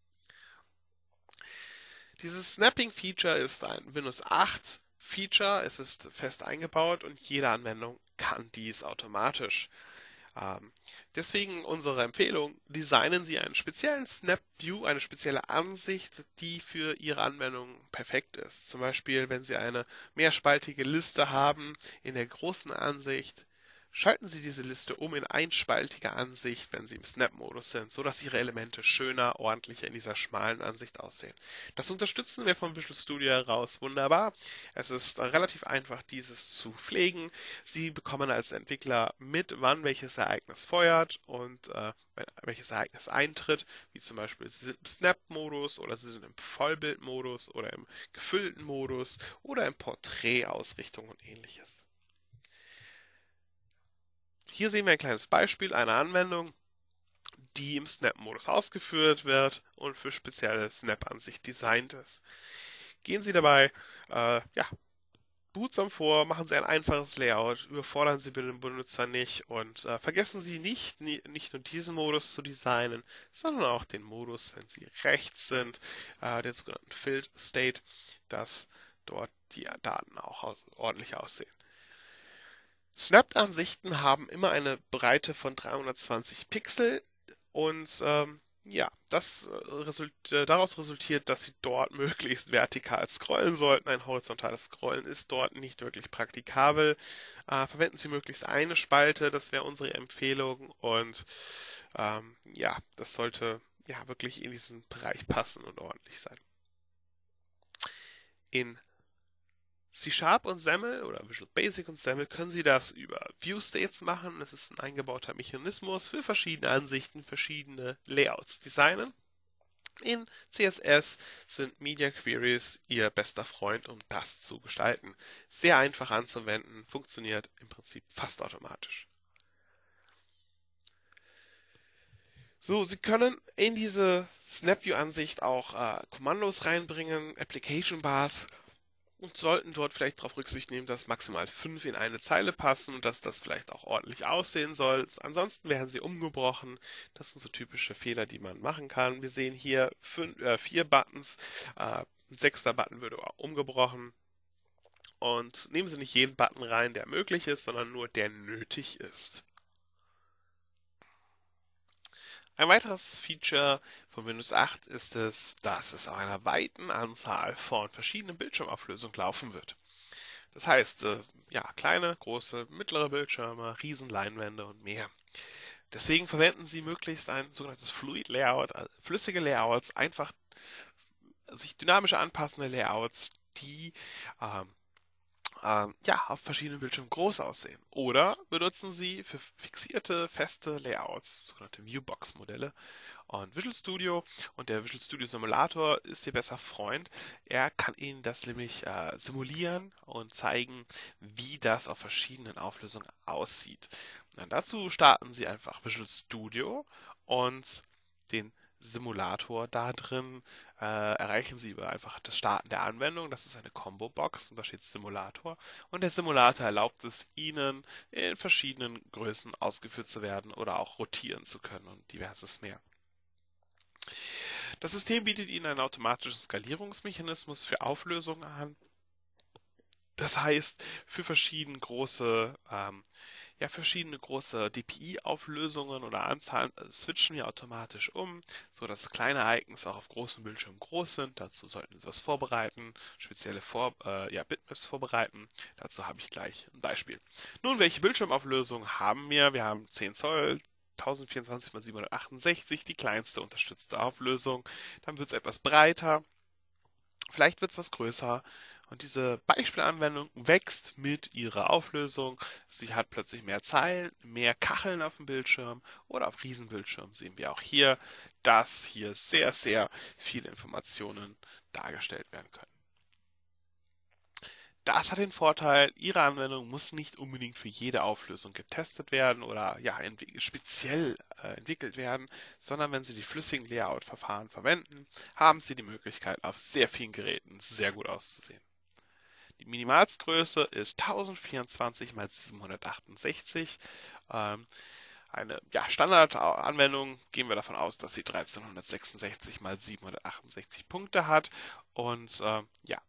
Dieses Snapping-Feature ist ein Windows 8 Feature, es ist fest eingebaut und jede Anwendung kann dies automatisch. Ähm, Deswegen unsere Empfehlung, designen Sie einen speziellen Snap View, eine spezielle Ansicht, die für Ihre Anwendung perfekt ist. Zum Beispiel, wenn Sie eine mehrspaltige Liste haben in der großen Ansicht, schalten Sie diese Liste um in einspaltige Ansicht, wenn Sie im Snap-Modus sind, sodass Ihre Elemente schöner, ordentlicher in dieser schmalen Ansicht aussehen. Das unterstützen wir vom Visual Studio heraus wunderbar. Es ist relativ einfach, dieses zu pflegen. Sie bekommen als Entwickler mit, wann welches Ereignis feuert und welches Ereignis eintritt, wie zum Beispiel Sie sind im Snap-Modus oder Sie sind im Vollbild-Modus oder im gefüllten Modus oder im Porträtausrichtung und ähnliches. Hier sehen wir ein kleines Beispiel einer Anwendung, die im Snap-Modus ausgeführt wird und für spezielle Snap-Ansicht designt ist. Gehen Sie dabei ja, behutsam vor, machen Sie ein einfaches Layout, überfordern Sie den Benutzer nicht und vergessen Sie nicht nur diesen Modus zu designen, sondern auch den Modus, wenn Sie rechts sind, den sogenannten Filled State, dass dort die Daten auch ordentlich aussehen. Snap-Ansichten haben immer eine Breite von 320 Pixel und ja, daraus resultiert, dass Sie dort möglichst vertikal scrollen sollten. Ein horizontales Scrollen ist dort nicht wirklich praktikabel. Verwenden Sie möglichst eine Spalte, das wäre unsere Empfehlung. Und ja, das sollte ja wirklich in diesen Bereich passen und ordentlich sein. In C# und SAML oder Visual Basic und SAML können Sie das über ViewStates machen. Das ist ein eingebauter Mechanismus für verschiedene Ansichten, verschiedene Layouts designen. In CSS sind Media Queries Ihr bester Freund, um das zu gestalten. Sehr einfach anzuwenden, funktioniert im Prinzip fast automatisch. So, Sie können in diese SnapView-Ansicht auch Kommandos reinbringen, Application Bars, und sollten dort vielleicht darauf Rücksicht nehmen, dass maximal 5 in eine Zeile passen und dass das vielleicht auch ordentlich aussehen soll. Ansonsten werden sie umgebrochen. Das sind so typische Fehler, die man machen kann. Wir sehen hier 4 Buttons. Ein 6. Button würde auch umgebrochen. Und nehmen Sie nicht jeden Button rein, der möglich ist, sondern nur der nötig ist. Ein weiteres Feature von Windows 8 ist es, dass es auf einer weiten Anzahl von verschiedenen Bildschirmauflösungen laufen wird. Das heißt, ja, kleine, große, mittlere Bildschirme, Riesenleinwände und mehr. Deswegen verwenden Sie möglichst ein sogenanntes Fluid Layout, also flüssige Layouts, einfach sich dynamisch anpassende Layouts, die ähm, ja, auf verschiedenen Bildschirmen groß aussehen. Oder benutzen Sie für fixierte, feste Layouts, sogenannte Viewbox-Modelle. Und Visual Studio und der Visual Studio Simulator ist Ihr bester Freund. Er kann Ihnen das nämlich simulieren und zeigen, wie das auf verschiedenen Auflösungen aussieht. Und dazu starten Sie einfach Visual Studio und den Simulator da drin erreichen Sie über einfach das Starten der Anwendung. Das ist eine Combo-Box und da steht Simulator. Und der Simulator erlaubt es Ihnen, in verschiedenen Größen ausgeführt zu werden oder auch rotieren zu können und diverses mehr. Das System bietet Ihnen einen automatischen Skalierungsmechanismus für Auflösungen an. Das heißt, für verschiedene große DPI-Auflösungen oder Anzahlen switchen wir automatisch um, so dass kleine Icons auch auf großen Bildschirmen groß sind. Dazu sollten Sie was vorbereiten, spezielle Bitmaps vorbereiten. Dazu habe ich gleich ein Beispiel. Nun, welche Bildschirmauflösung haben wir? Wir haben 10 Zoll, 1024 x 768, die kleinste unterstützte Auflösung. Dann wird es etwas breiter, vielleicht wird es was größer. Und diese Beispielanwendung wächst mit ihrer Auflösung. Sie hat plötzlich mehr Zeilen, mehr Kacheln auf dem Bildschirm oder auf Riesenbildschirm sehen wir auch hier, dass hier sehr, sehr viele Informationen dargestellt werden können. Das hat den Vorteil, Ihre Anwendung muss nicht unbedingt für jede Auflösung getestet werden oder ja, speziell entwickelt werden, sondern wenn Sie die flüssigen Layout-Verfahren verwenden, haben Sie die Möglichkeit, auf sehr vielen Geräten sehr gut auszusehen. Die Minimalsgröße ist 1024 x 768. Eine Standardanwendung gehen wir davon aus, dass sie 1366 x 768 Punkte hat. Und ja,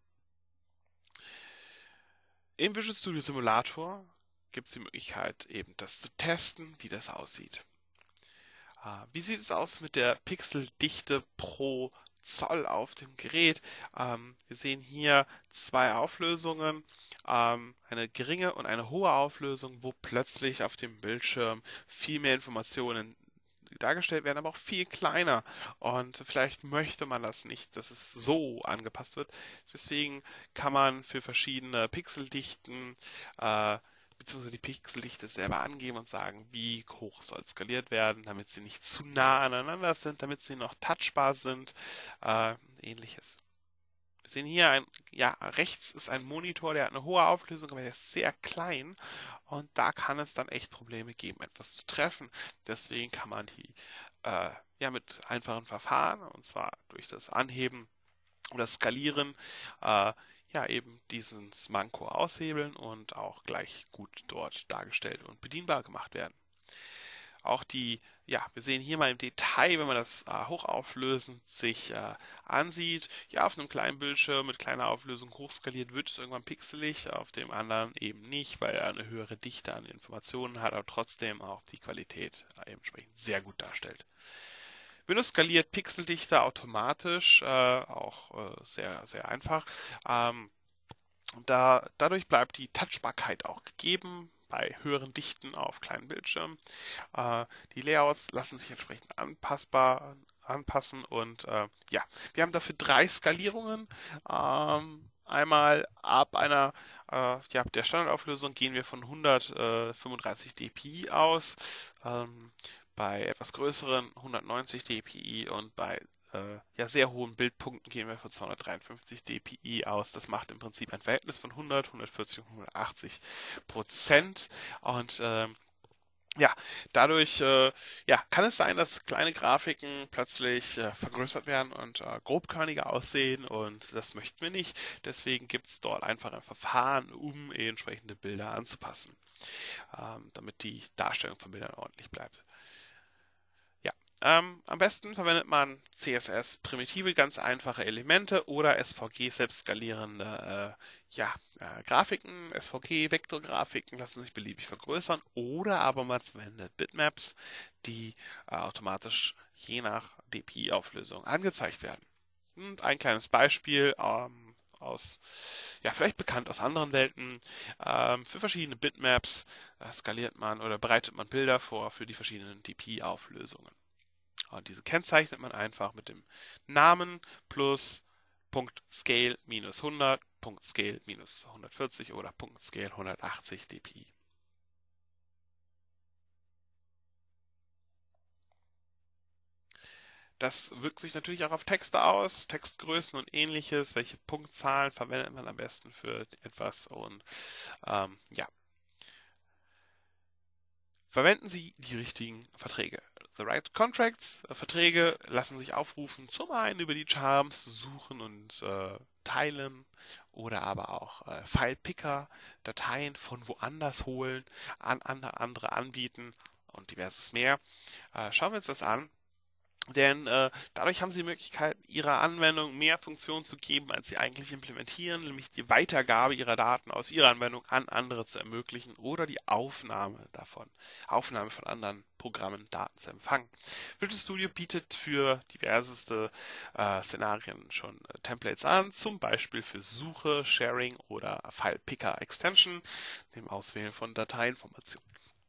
im Visual Studio Simulator gibt es die Möglichkeit, eben das zu testen, wie das aussieht. Wie sieht es aus mit der Pixeldichte pro Zoll auf dem Gerät? Wir sehen hier 2 Auflösungen, eine geringe und eine hohe Auflösung, wo plötzlich auf dem Bildschirm viel mehr Informationen dargestellt werden, aber auch viel kleiner. Und vielleicht möchte man das nicht, dass es so angepasst wird. Deswegen kann man für verschiedene Pixeldichten beziehungsweise die Pixeldichte selber angeben und sagen, wie hoch soll skaliert werden, damit sie nicht zu nah aneinander sind, damit sie noch touchbar sind, ähnliches. Wir sehen hier, rechts ist ein Monitor, der hat eine hohe Auflösung, aber der ist sehr klein und da kann es dann echt Probleme geben, etwas zu treffen. Deswegen kann man die mit einfachen Verfahren, und zwar durch das Anheben oder Skalieren, ja eben dieses Manko aushebeln und auch gleich gut dort dargestellt und bedienbar gemacht werden. Auch wir sehen hier mal im Detail, wenn man das hochauflösend sich ansieht, ja, auf einem kleinen Bildschirm mit kleiner Auflösung hochskaliert wird es irgendwann pixelig, auf dem anderen eben nicht, weil er eine höhere Dichte an Informationen hat, aber trotzdem auch die Qualität entsprechend sehr gut darstellt. Windows skaliert Pixeldichte automatisch, auch sehr, sehr einfach. Ähm, dadurch bleibt die Touchbarkeit auch gegeben bei höheren Dichten auf kleinen Bildschirmen. Äh, die Layouts lassen sich entsprechend anpassen und wir haben dafür 3 Skalierungen. Einmal ab der Standardauflösung gehen wir von 135 dpi aus, bei etwas größeren 190 dpi und bei sehr hohen Bildpunkten gehen wir von 253 dpi aus. Das macht im Prinzip ein Verhältnis von 100, 140 und 180%. Und ja, dadurch kann es sein, dass kleine Grafiken plötzlich vergrößert werden und grobkörniger aussehen und das möchten wir nicht. Deswegen gibt es dort einfach ein Verfahren, um entsprechende Bilder anzupassen, damit die Darstellung von Bildern ordentlich bleibt. Ja, am besten verwendet man CSS, primitive, ganz einfache Elemente oder SVG, selbstskalierende Grafiken. SVG-Vektorgrafiken lassen sich beliebig vergrößern oder aber man verwendet Bitmaps, die automatisch je nach DPI-Auflösung angezeigt werden. Und ein kleines Beispiel vielleicht bekannt aus anderen Welten. Für verschiedene Bitmaps skaliert man oder bereitet man Bilder vor für die verschiedenen DPI-Auflösungen. Und diese kennzeichnet man einfach mit dem Namen plus .scale minus 100, .scale minus 140 oder .scale 180 dpi. Das wirkt sich natürlich auch auf Texte aus, Textgrößen und ähnliches. Welche Punktzahlen verwendet man am besten für etwas? Und verwenden Sie die richtigen Verträge. The Right Contracts, Verträge lassen sich aufrufen, zum einen über die Charms suchen und teilen oder aber auch File-Picker, Dateien von woanders holen, an andere anbieten und diverses mehr. Schauen wir uns das an. Denn dadurch haben Sie die Möglichkeit, Ihrer Anwendung mehr Funktionen zu geben, als Sie eigentlich implementieren, nämlich die Weitergabe Ihrer Daten aus Ihrer Anwendung an andere zu ermöglichen oder die Aufnahme von anderen Programmen, Daten zu empfangen. Visual Studio bietet für diverseste Szenarien schon Templates an, zum Beispiel für Suche, Sharing oder File Picker Extension, dem Auswählen von Dateiinformationen.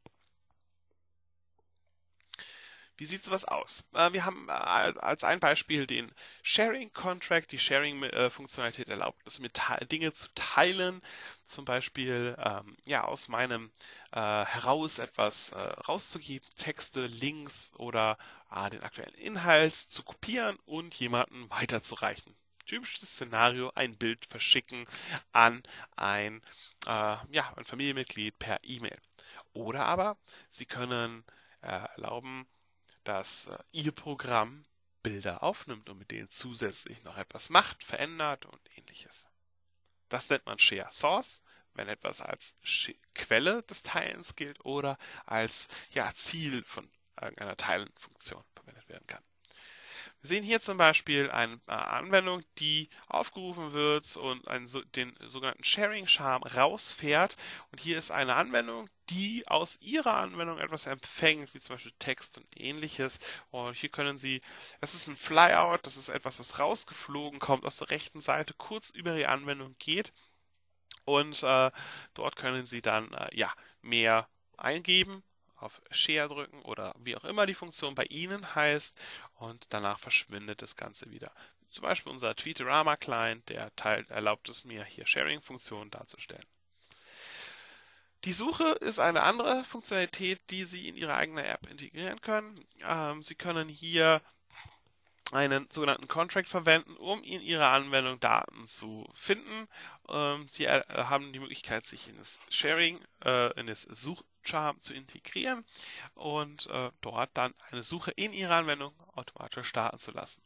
Wie sieht sowas aus? Wir haben als ein Beispiel den Sharing Contract. Die Sharing-Funktionalität erlaubt es, Dinge zu teilen. Zum Beispiel aus meinem heraus etwas rauszugeben, Texte, Links oder den aktuellen Inhalt zu kopieren und jemanden weiterzureichen. Typisches Szenario, ein Bild verschicken an ein Familienmitglied per E-Mail. Oder aber Sie können erlauben, dass Ihr Programm Bilder aufnimmt und mit denen zusätzlich noch etwas macht, verändert und ähnliches. Das nennt man Share Source, wenn etwas als Quelle des Teilens gilt oder als Ziel von irgendeiner Teilenfunktion verwendet werden kann. Wir sehen hier zum Beispiel eine Anwendung, die aufgerufen wird und den sogenannten Sharing-Charm rausfährt. Und hier ist eine Anwendung, die aus ihrer Anwendung etwas empfängt, wie zum Beispiel Text und ähnliches. Und hier das ist ein Flyout, das ist etwas, was rausgeflogen kommt aus der rechten Seite, kurz über die Anwendung geht. Und dort können Sie dann mehr eingeben, auf Share drücken oder wie auch immer die Funktion bei Ihnen heißt und danach verschwindet das Ganze wieder. Zum Beispiel unser Tweetorama-Client, der erlaubt es mir, hier Sharing-Funktionen darzustellen. Die Suche ist eine andere Funktionalität, die Sie in Ihre eigene App integrieren können. Sie können hier einen sogenannten Contract verwenden, um in Ihrer Anwendung Daten zu finden. Sie haben die Möglichkeit, sich in das in das Suchcharm zu integrieren und dort dann eine Suche in Ihrer Anwendung automatisch starten zu lassen.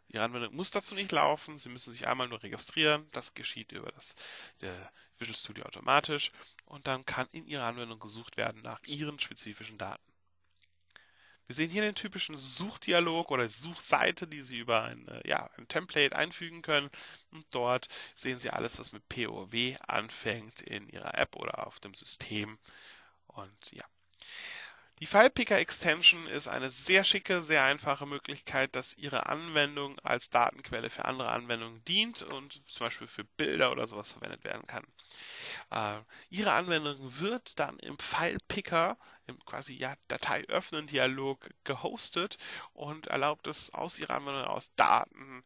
Ihre Anwendung muss dazu nicht laufen. Sie müssen sich einmal nur registrieren. Das geschieht über das Visual Studio automatisch. Und dann kann in Ihrer Anwendung gesucht werden nach Ihren spezifischen Daten. Wir sehen hier den typischen Suchdialog oder Suchseite, die Sie über ein Template einfügen können. Und dort sehen Sie alles, was mit POW anfängt in Ihrer App oder auf dem System. Und ja. Die FilePicker-Extension ist eine sehr schicke, sehr einfache Möglichkeit, dass Ihre Anwendung als Datenquelle für andere Anwendungen dient und zum Beispiel für Bilder oder sowas verwendet werden kann. Ihre Anwendung wird dann im FilePicker, im quasi Datei öffnen Dialog gehostet und erlaubt es aus Ihrer Anwendung aus Daten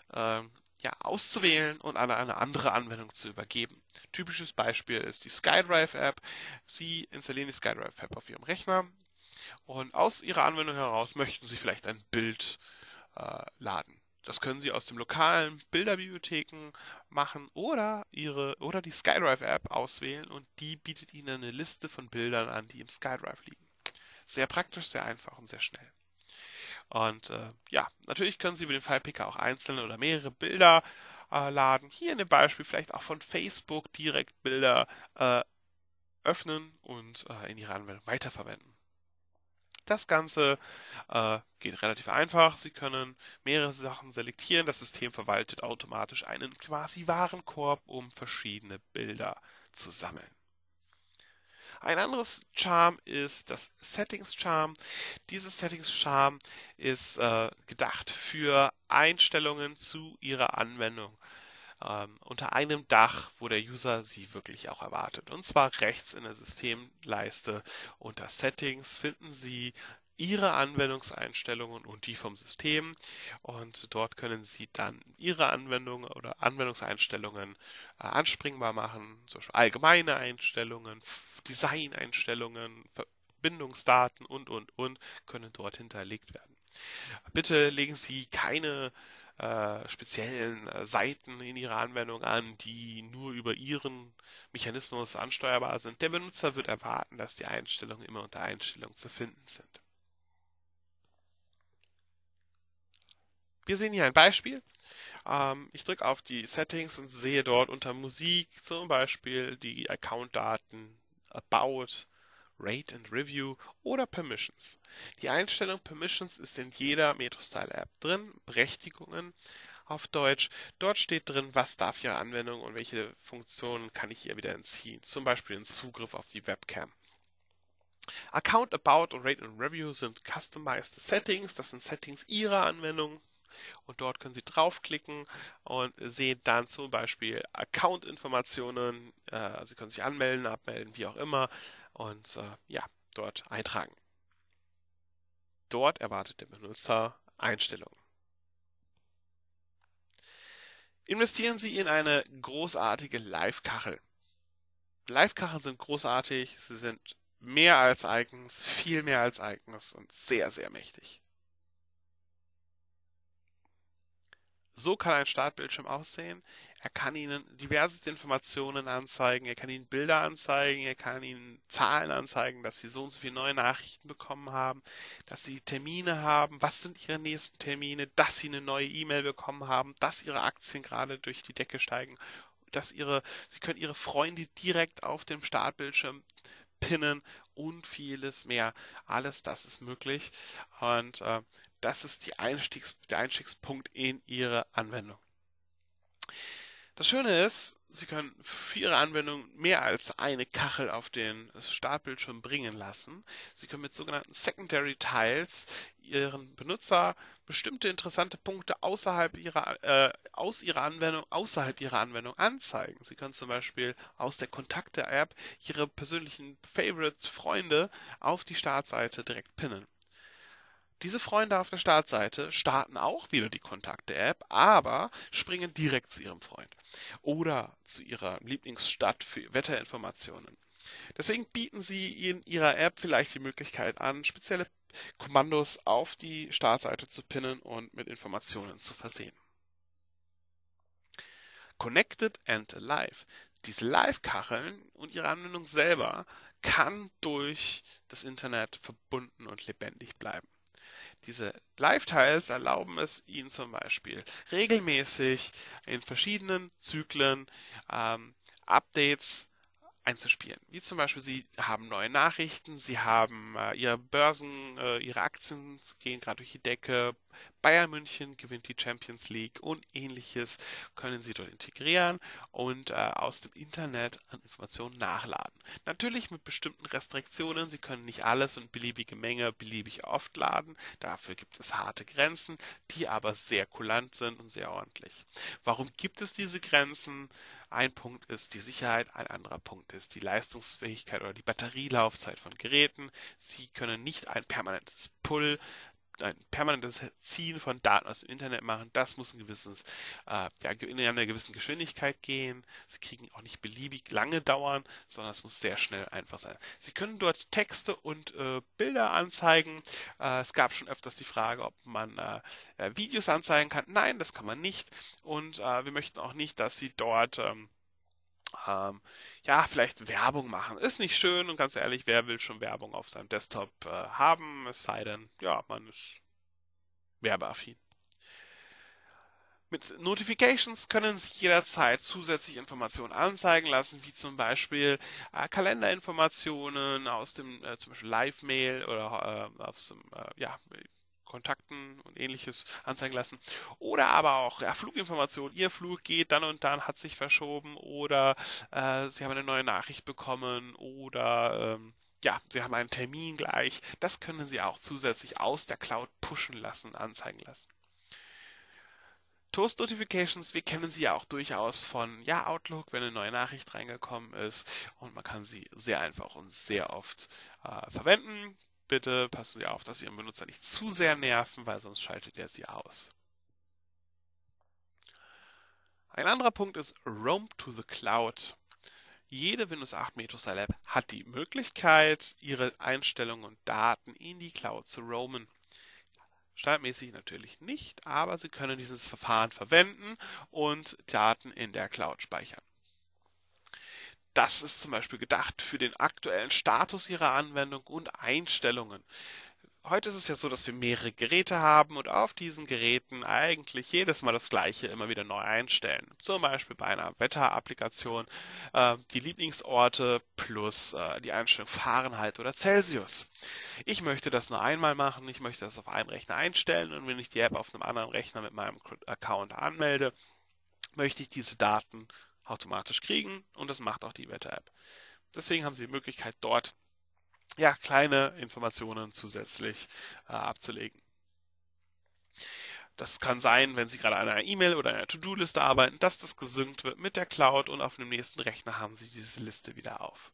auszuwählen und an eine andere Anwendung zu übergeben. Typisches Beispiel ist die SkyDrive-App. Sie installieren die SkyDrive-App auf Ihrem Rechner und aus Ihrer Anwendung heraus möchten Sie vielleicht ein Bild laden. Das können Sie aus dem lokalen Bilderbibliotheken machen oder die SkyDrive-App auswählen und die bietet Ihnen eine Liste von Bildern an, die im SkyDrive liegen. Sehr praktisch, sehr einfach und sehr schnell. Und natürlich können Sie über den FilePicker auch einzelne oder mehrere Bilder laden. Hier in dem Beispiel vielleicht auch von Facebook direkt Bilder öffnen und in Ihrer Anwendung weiterverwenden. Das Ganze geht relativ einfach. Sie können mehrere Sachen selektieren. Das System verwaltet automatisch einen quasi Warenkorb, um verschiedene Bilder zu sammeln. Ein anderes Charm ist das Settings Charm. Dieses Settings Charm ist gedacht für Einstellungen zu Ihrer Anwendung. Unter einem Dach, wo der User sie wirklich auch erwartet. Und zwar rechts in der Systemleiste unter Settings finden Sie Ihre Anwendungseinstellungen und die vom System. Und dort können Sie dann Ihre Anwendung oder Anwendungseinstellungen anspringbar machen, zum Beispiel allgemeine Einstellungen, Designeinstellungen, Verbindungsdaten und können dort hinterlegt werden. Bitte legen Sie keine speziellen Seiten in Ihrer Anwendung an, die nur über Ihren Mechanismus ansteuerbar sind. Der Benutzer wird erwarten, dass die Einstellungen immer unter Einstellungen zu finden sind. Wir sehen hier ein Beispiel. Ich drücke auf die Settings und sehe dort unter Musik zum Beispiel die Account-Daten, About, Rate and Review oder Permissions. Die Einstellung Permissions ist in jeder MetroStyle-App drin, Berechtigungen auf Deutsch. Dort steht drin, was darf Ihre Anwendung und welche Funktionen kann ich ihr wieder entziehen. Zum Beispiel den Zugriff auf die Webcam. Account, About und Rate and Review sind customized Settings. Das sind Settings Ihrer Anwendung. Und dort können Sie draufklicken und sehen dann zum Beispiel Account-Informationen. Sie können sich anmelden, abmelden, wie auch immer. Und dort eintragen. Dort erwartet der Benutzer Einstellungen. Investieren Sie in eine großartige Live-Kachel. Live-Kacheln sind großartig. Sie sind mehr als Icons, viel mehr als Icons und sehr, sehr mächtig. So kann ein Startbildschirm aussehen. Er kann Ihnen diverseste Informationen anzeigen, er kann Ihnen Bilder anzeigen, er kann Ihnen Zahlen anzeigen, dass Sie so und so viele neue Nachrichten bekommen haben, dass Sie Termine haben, was sind Ihre nächsten Termine, dass Sie eine neue E-Mail bekommen haben, dass Ihre Aktien gerade durch die Decke steigen, Sie können Ihre Freunde direkt auf dem Startbildschirm pinnen und vieles mehr. Alles das ist möglich und das ist der Einstiegspunkt in Ihre Anwendung. Das Schöne ist, Sie können für Ihre Anwendung mehr als eine Kachel auf den Startbildschirm bringen lassen. Sie können mit sogenannten Secondary Tiles Ihren Benutzer bestimmte interessante Punkte außerhalb Ihrer Anwendung anzeigen. Sie können zum Beispiel aus der Kontakte-App Ihre persönlichen Favorite-Freunde auf die Startseite direkt pinnen. Diese Freunde auf der Startseite starten auch wieder die Kontakte-App, aber springen direkt zu ihrem Freund oder zu ihrer Lieblingsstadt für Wetterinformationen. Deswegen bieten sie in ihrer App vielleicht die Möglichkeit an, spezielle Kommandos auf die Startseite zu pinnen und mit Informationen zu versehen. Connected and Alive. Diese Live-Kacheln und ihre Anwendung selber kann durch das Internet verbunden und lebendig bleiben. Diese Live-Tiles erlauben es Ihnen zum Beispiel regelmäßig in verschiedenen Zyklen Updates einzuspielen. Wie zum Beispiel, Sie haben neue Nachrichten, Sie haben Ihre Aktien gehen gerade durch die Decke, Bayern München gewinnt die Champions League und ähnliches können Sie dort integrieren und aus dem Internet an Informationen nachladen. Natürlich mit bestimmten Restriktionen. Sie können nicht alles und beliebige Menge beliebig oft laden. Dafür gibt es harte Grenzen, die aber sehr kulant sind und sehr ordentlich. Warum gibt es diese Grenzen? Ein Punkt ist die Sicherheit, ein anderer Punkt ist die Leistungsfähigkeit oder die Batterielaufzeit von Geräten. Sie können nicht ein permanentes Ziehen von Daten aus dem Internet machen. Das muss in einer gewissen Geschwindigkeit gehen. Sie kriegen auch nicht beliebig lange dauern, sondern es muss sehr schnell einfach sein. Sie können dort Texte und Bilder anzeigen. Es gab schon öfters die Frage, ob man Videos anzeigen kann. Nein, das kann man nicht. Und wir möchten auch nicht, dass Sie dort vielleicht Werbung machen. Ist nicht schön und ganz ehrlich, wer will schon Werbung auf seinem Desktop haben? Es sei denn, ja, man ist werbeaffin. Mit Notifications können Sie jederzeit zusätzliche Informationen anzeigen lassen, wie zum Beispiel Kalenderinformationen aus dem zum Beispiel Live-Mail oder aus dem Kontakten und ähnliches anzeigen lassen. Oder aber auch Fluginformationen. Ihr Flug geht dann und dann, hat sich verschoben oder Sie haben eine neue Nachricht bekommen oder Sie haben einen Termin gleich. Das können Sie auch zusätzlich aus der Cloud pushen lassen und anzeigen lassen. Toast Notifications, wir kennen sie ja auch durchaus von Outlook, wenn eine neue Nachricht reingekommen ist und man kann sie sehr einfach und sehr oft verwenden. Bitte passen Sie auf, dass Sie Ihren Benutzer nicht zu sehr nerven, weil sonst schaltet er sie aus. Ein anderer Punkt ist Roam to the Cloud. Jede Windows 8 MetroStyle App hat die Möglichkeit, ihre Einstellungen und Daten in die Cloud zu roamen. Standardmäßig natürlich nicht, aber Sie können dieses Verfahren verwenden und Daten in der Cloud speichern. Das ist zum Beispiel gedacht für den aktuellen Status Ihrer Anwendung und Einstellungen. Heute ist es ja so, dass wir mehrere Geräte haben und auf diesen Geräten eigentlich jedes Mal das Gleiche immer wieder neu einstellen. Zum Beispiel bei einer Wetterapplikation die Lieblingsorte plus die Einstellung Fahrenheit oder Celsius. Ich möchte das nur einmal machen, ich möchte das auf einem Rechner einstellen und wenn ich die App auf einem anderen Rechner mit meinem Account anmelde, möchte ich diese Daten automatisch kriegen und das macht auch die Wetter-App. Deswegen haben Sie die Möglichkeit, dort kleine Informationen zusätzlich abzulegen. Das kann sein, wenn Sie gerade an einer E-Mail oder einer To-Do-Liste arbeiten, dass das gesynkt wird mit der Cloud und auf dem nächsten Rechner haben Sie diese Liste wieder auf.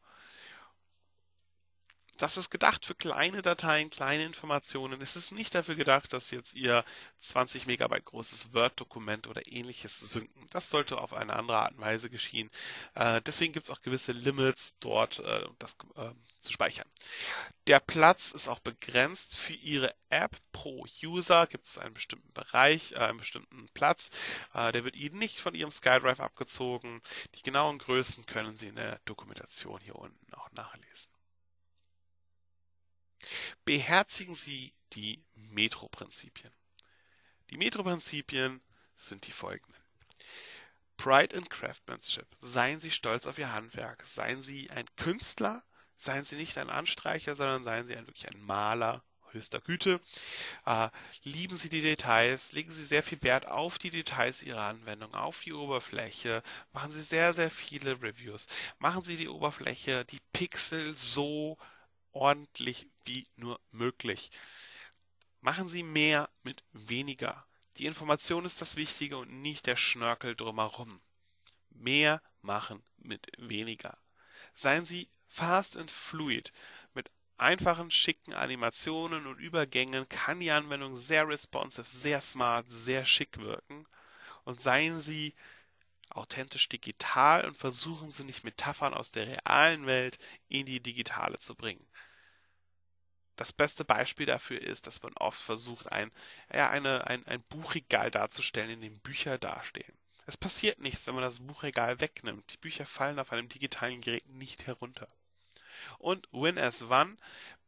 Das ist gedacht für kleine Dateien, kleine Informationen. Es ist nicht dafür gedacht, dass jetzt Ihr 20 Megabyte großes Word-Dokument oder ähnliches synken. Das sollte auf eine andere Art und Weise geschehen. Deswegen gibt es auch gewisse Limits, dort das zu speichern. Der Platz ist auch begrenzt. Für Ihre App pro User gibt es einen bestimmten Bereich, einen bestimmten Platz. Der wird Ihnen nicht von Ihrem SkyDrive abgezogen. Die genauen Größen können Sie in der Dokumentation hier unten auch nachlesen. Beherzigen Sie die Metro-Prinzipien. Die Metro-Prinzipien sind die folgenden. Pride and Craftsmanship. Seien Sie stolz auf Ihr Handwerk. Seien Sie ein Künstler. Seien Sie nicht ein Anstreicher, sondern seien Sie wirklich ein Maler höchster Güte. Lieben Sie die Details. Legen Sie sehr viel Wert auf die Details Ihrer Anwendung, auf die Oberfläche. Machen Sie sehr, sehr viele Reviews. Machen Sie die Oberfläche, die Pixel so ordentlich wie nur möglich. Machen Sie mehr mit weniger. Die Information ist das Wichtige und nicht der Schnörkel drumherum. Mehr machen mit weniger. Seien Sie fast and fluid. Mit einfachen, schicken Animationen und Übergängen kann die Anwendung sehr responsive, sehr smart, sehr schick wirken. Und seien Sie authentisch digital und versuchen Sie nicht Metaphern aus der realen Welt in die digitale zu bringen. Das beste Beispiel dafür ist, dass man oft versucht, ein Buchregal darzustellen, in dem Bücher dastehen. Es passiert nichts, wenn man das Buchregal wegnimmt. Die Bücher fallen auf einem digitalen Gerät nicht herunter. Und Win as One.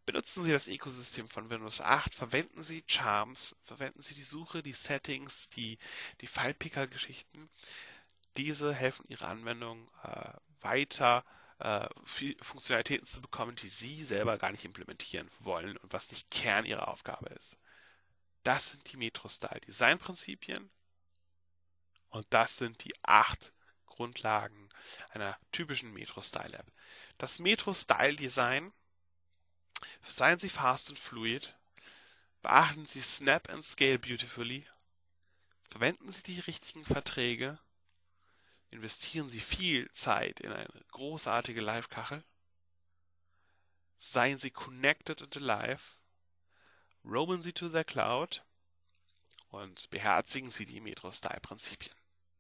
Benutzen Sie das Ökosystem von Windows 8, verwenden Sie Charms, verwenden Sie die Suche, die Settings, die FilePicker-Geschichten. Diese helfen Ihrer Anwendung weiter Funktionalitäten zu bekommen, die Sie selber gar nicht implementieren wollen und was nicht Kern Ihrer Aufgabe ist. Das sind die Metro-Style-Design-Prinzipien und das sind die 8 Grundlagen einer typischen Metro-Style-App. Das Metro-Style-Design: Seien Sie fast und fluid, beachten Sie Snap and Scale beautifully, verwenden Sie die richtigen Verträge, investieren Sie viel Zeit in eine großartige Live-Kachel, seien Sie connected and alive, roamen Sie to the cloud und beherzigen Sie die Metro-Style-Prinzipien.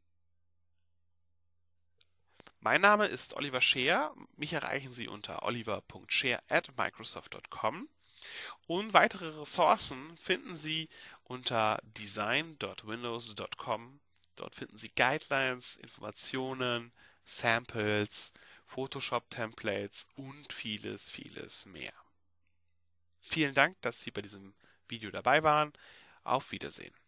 Mein Name ist Oliver Scheer. Mich erreichen Sie unter oliver.scheer@microsoft.com und weitere Ressourcen finden Sie unter design.windows.com. Dort finden Sie Guidelines, Informationen, Samples, Photoshop-Templates und vieles, vieles mehr. Vielen Dank, dass Sie bei diesem Video dabei waren. Auf Wiedersehen.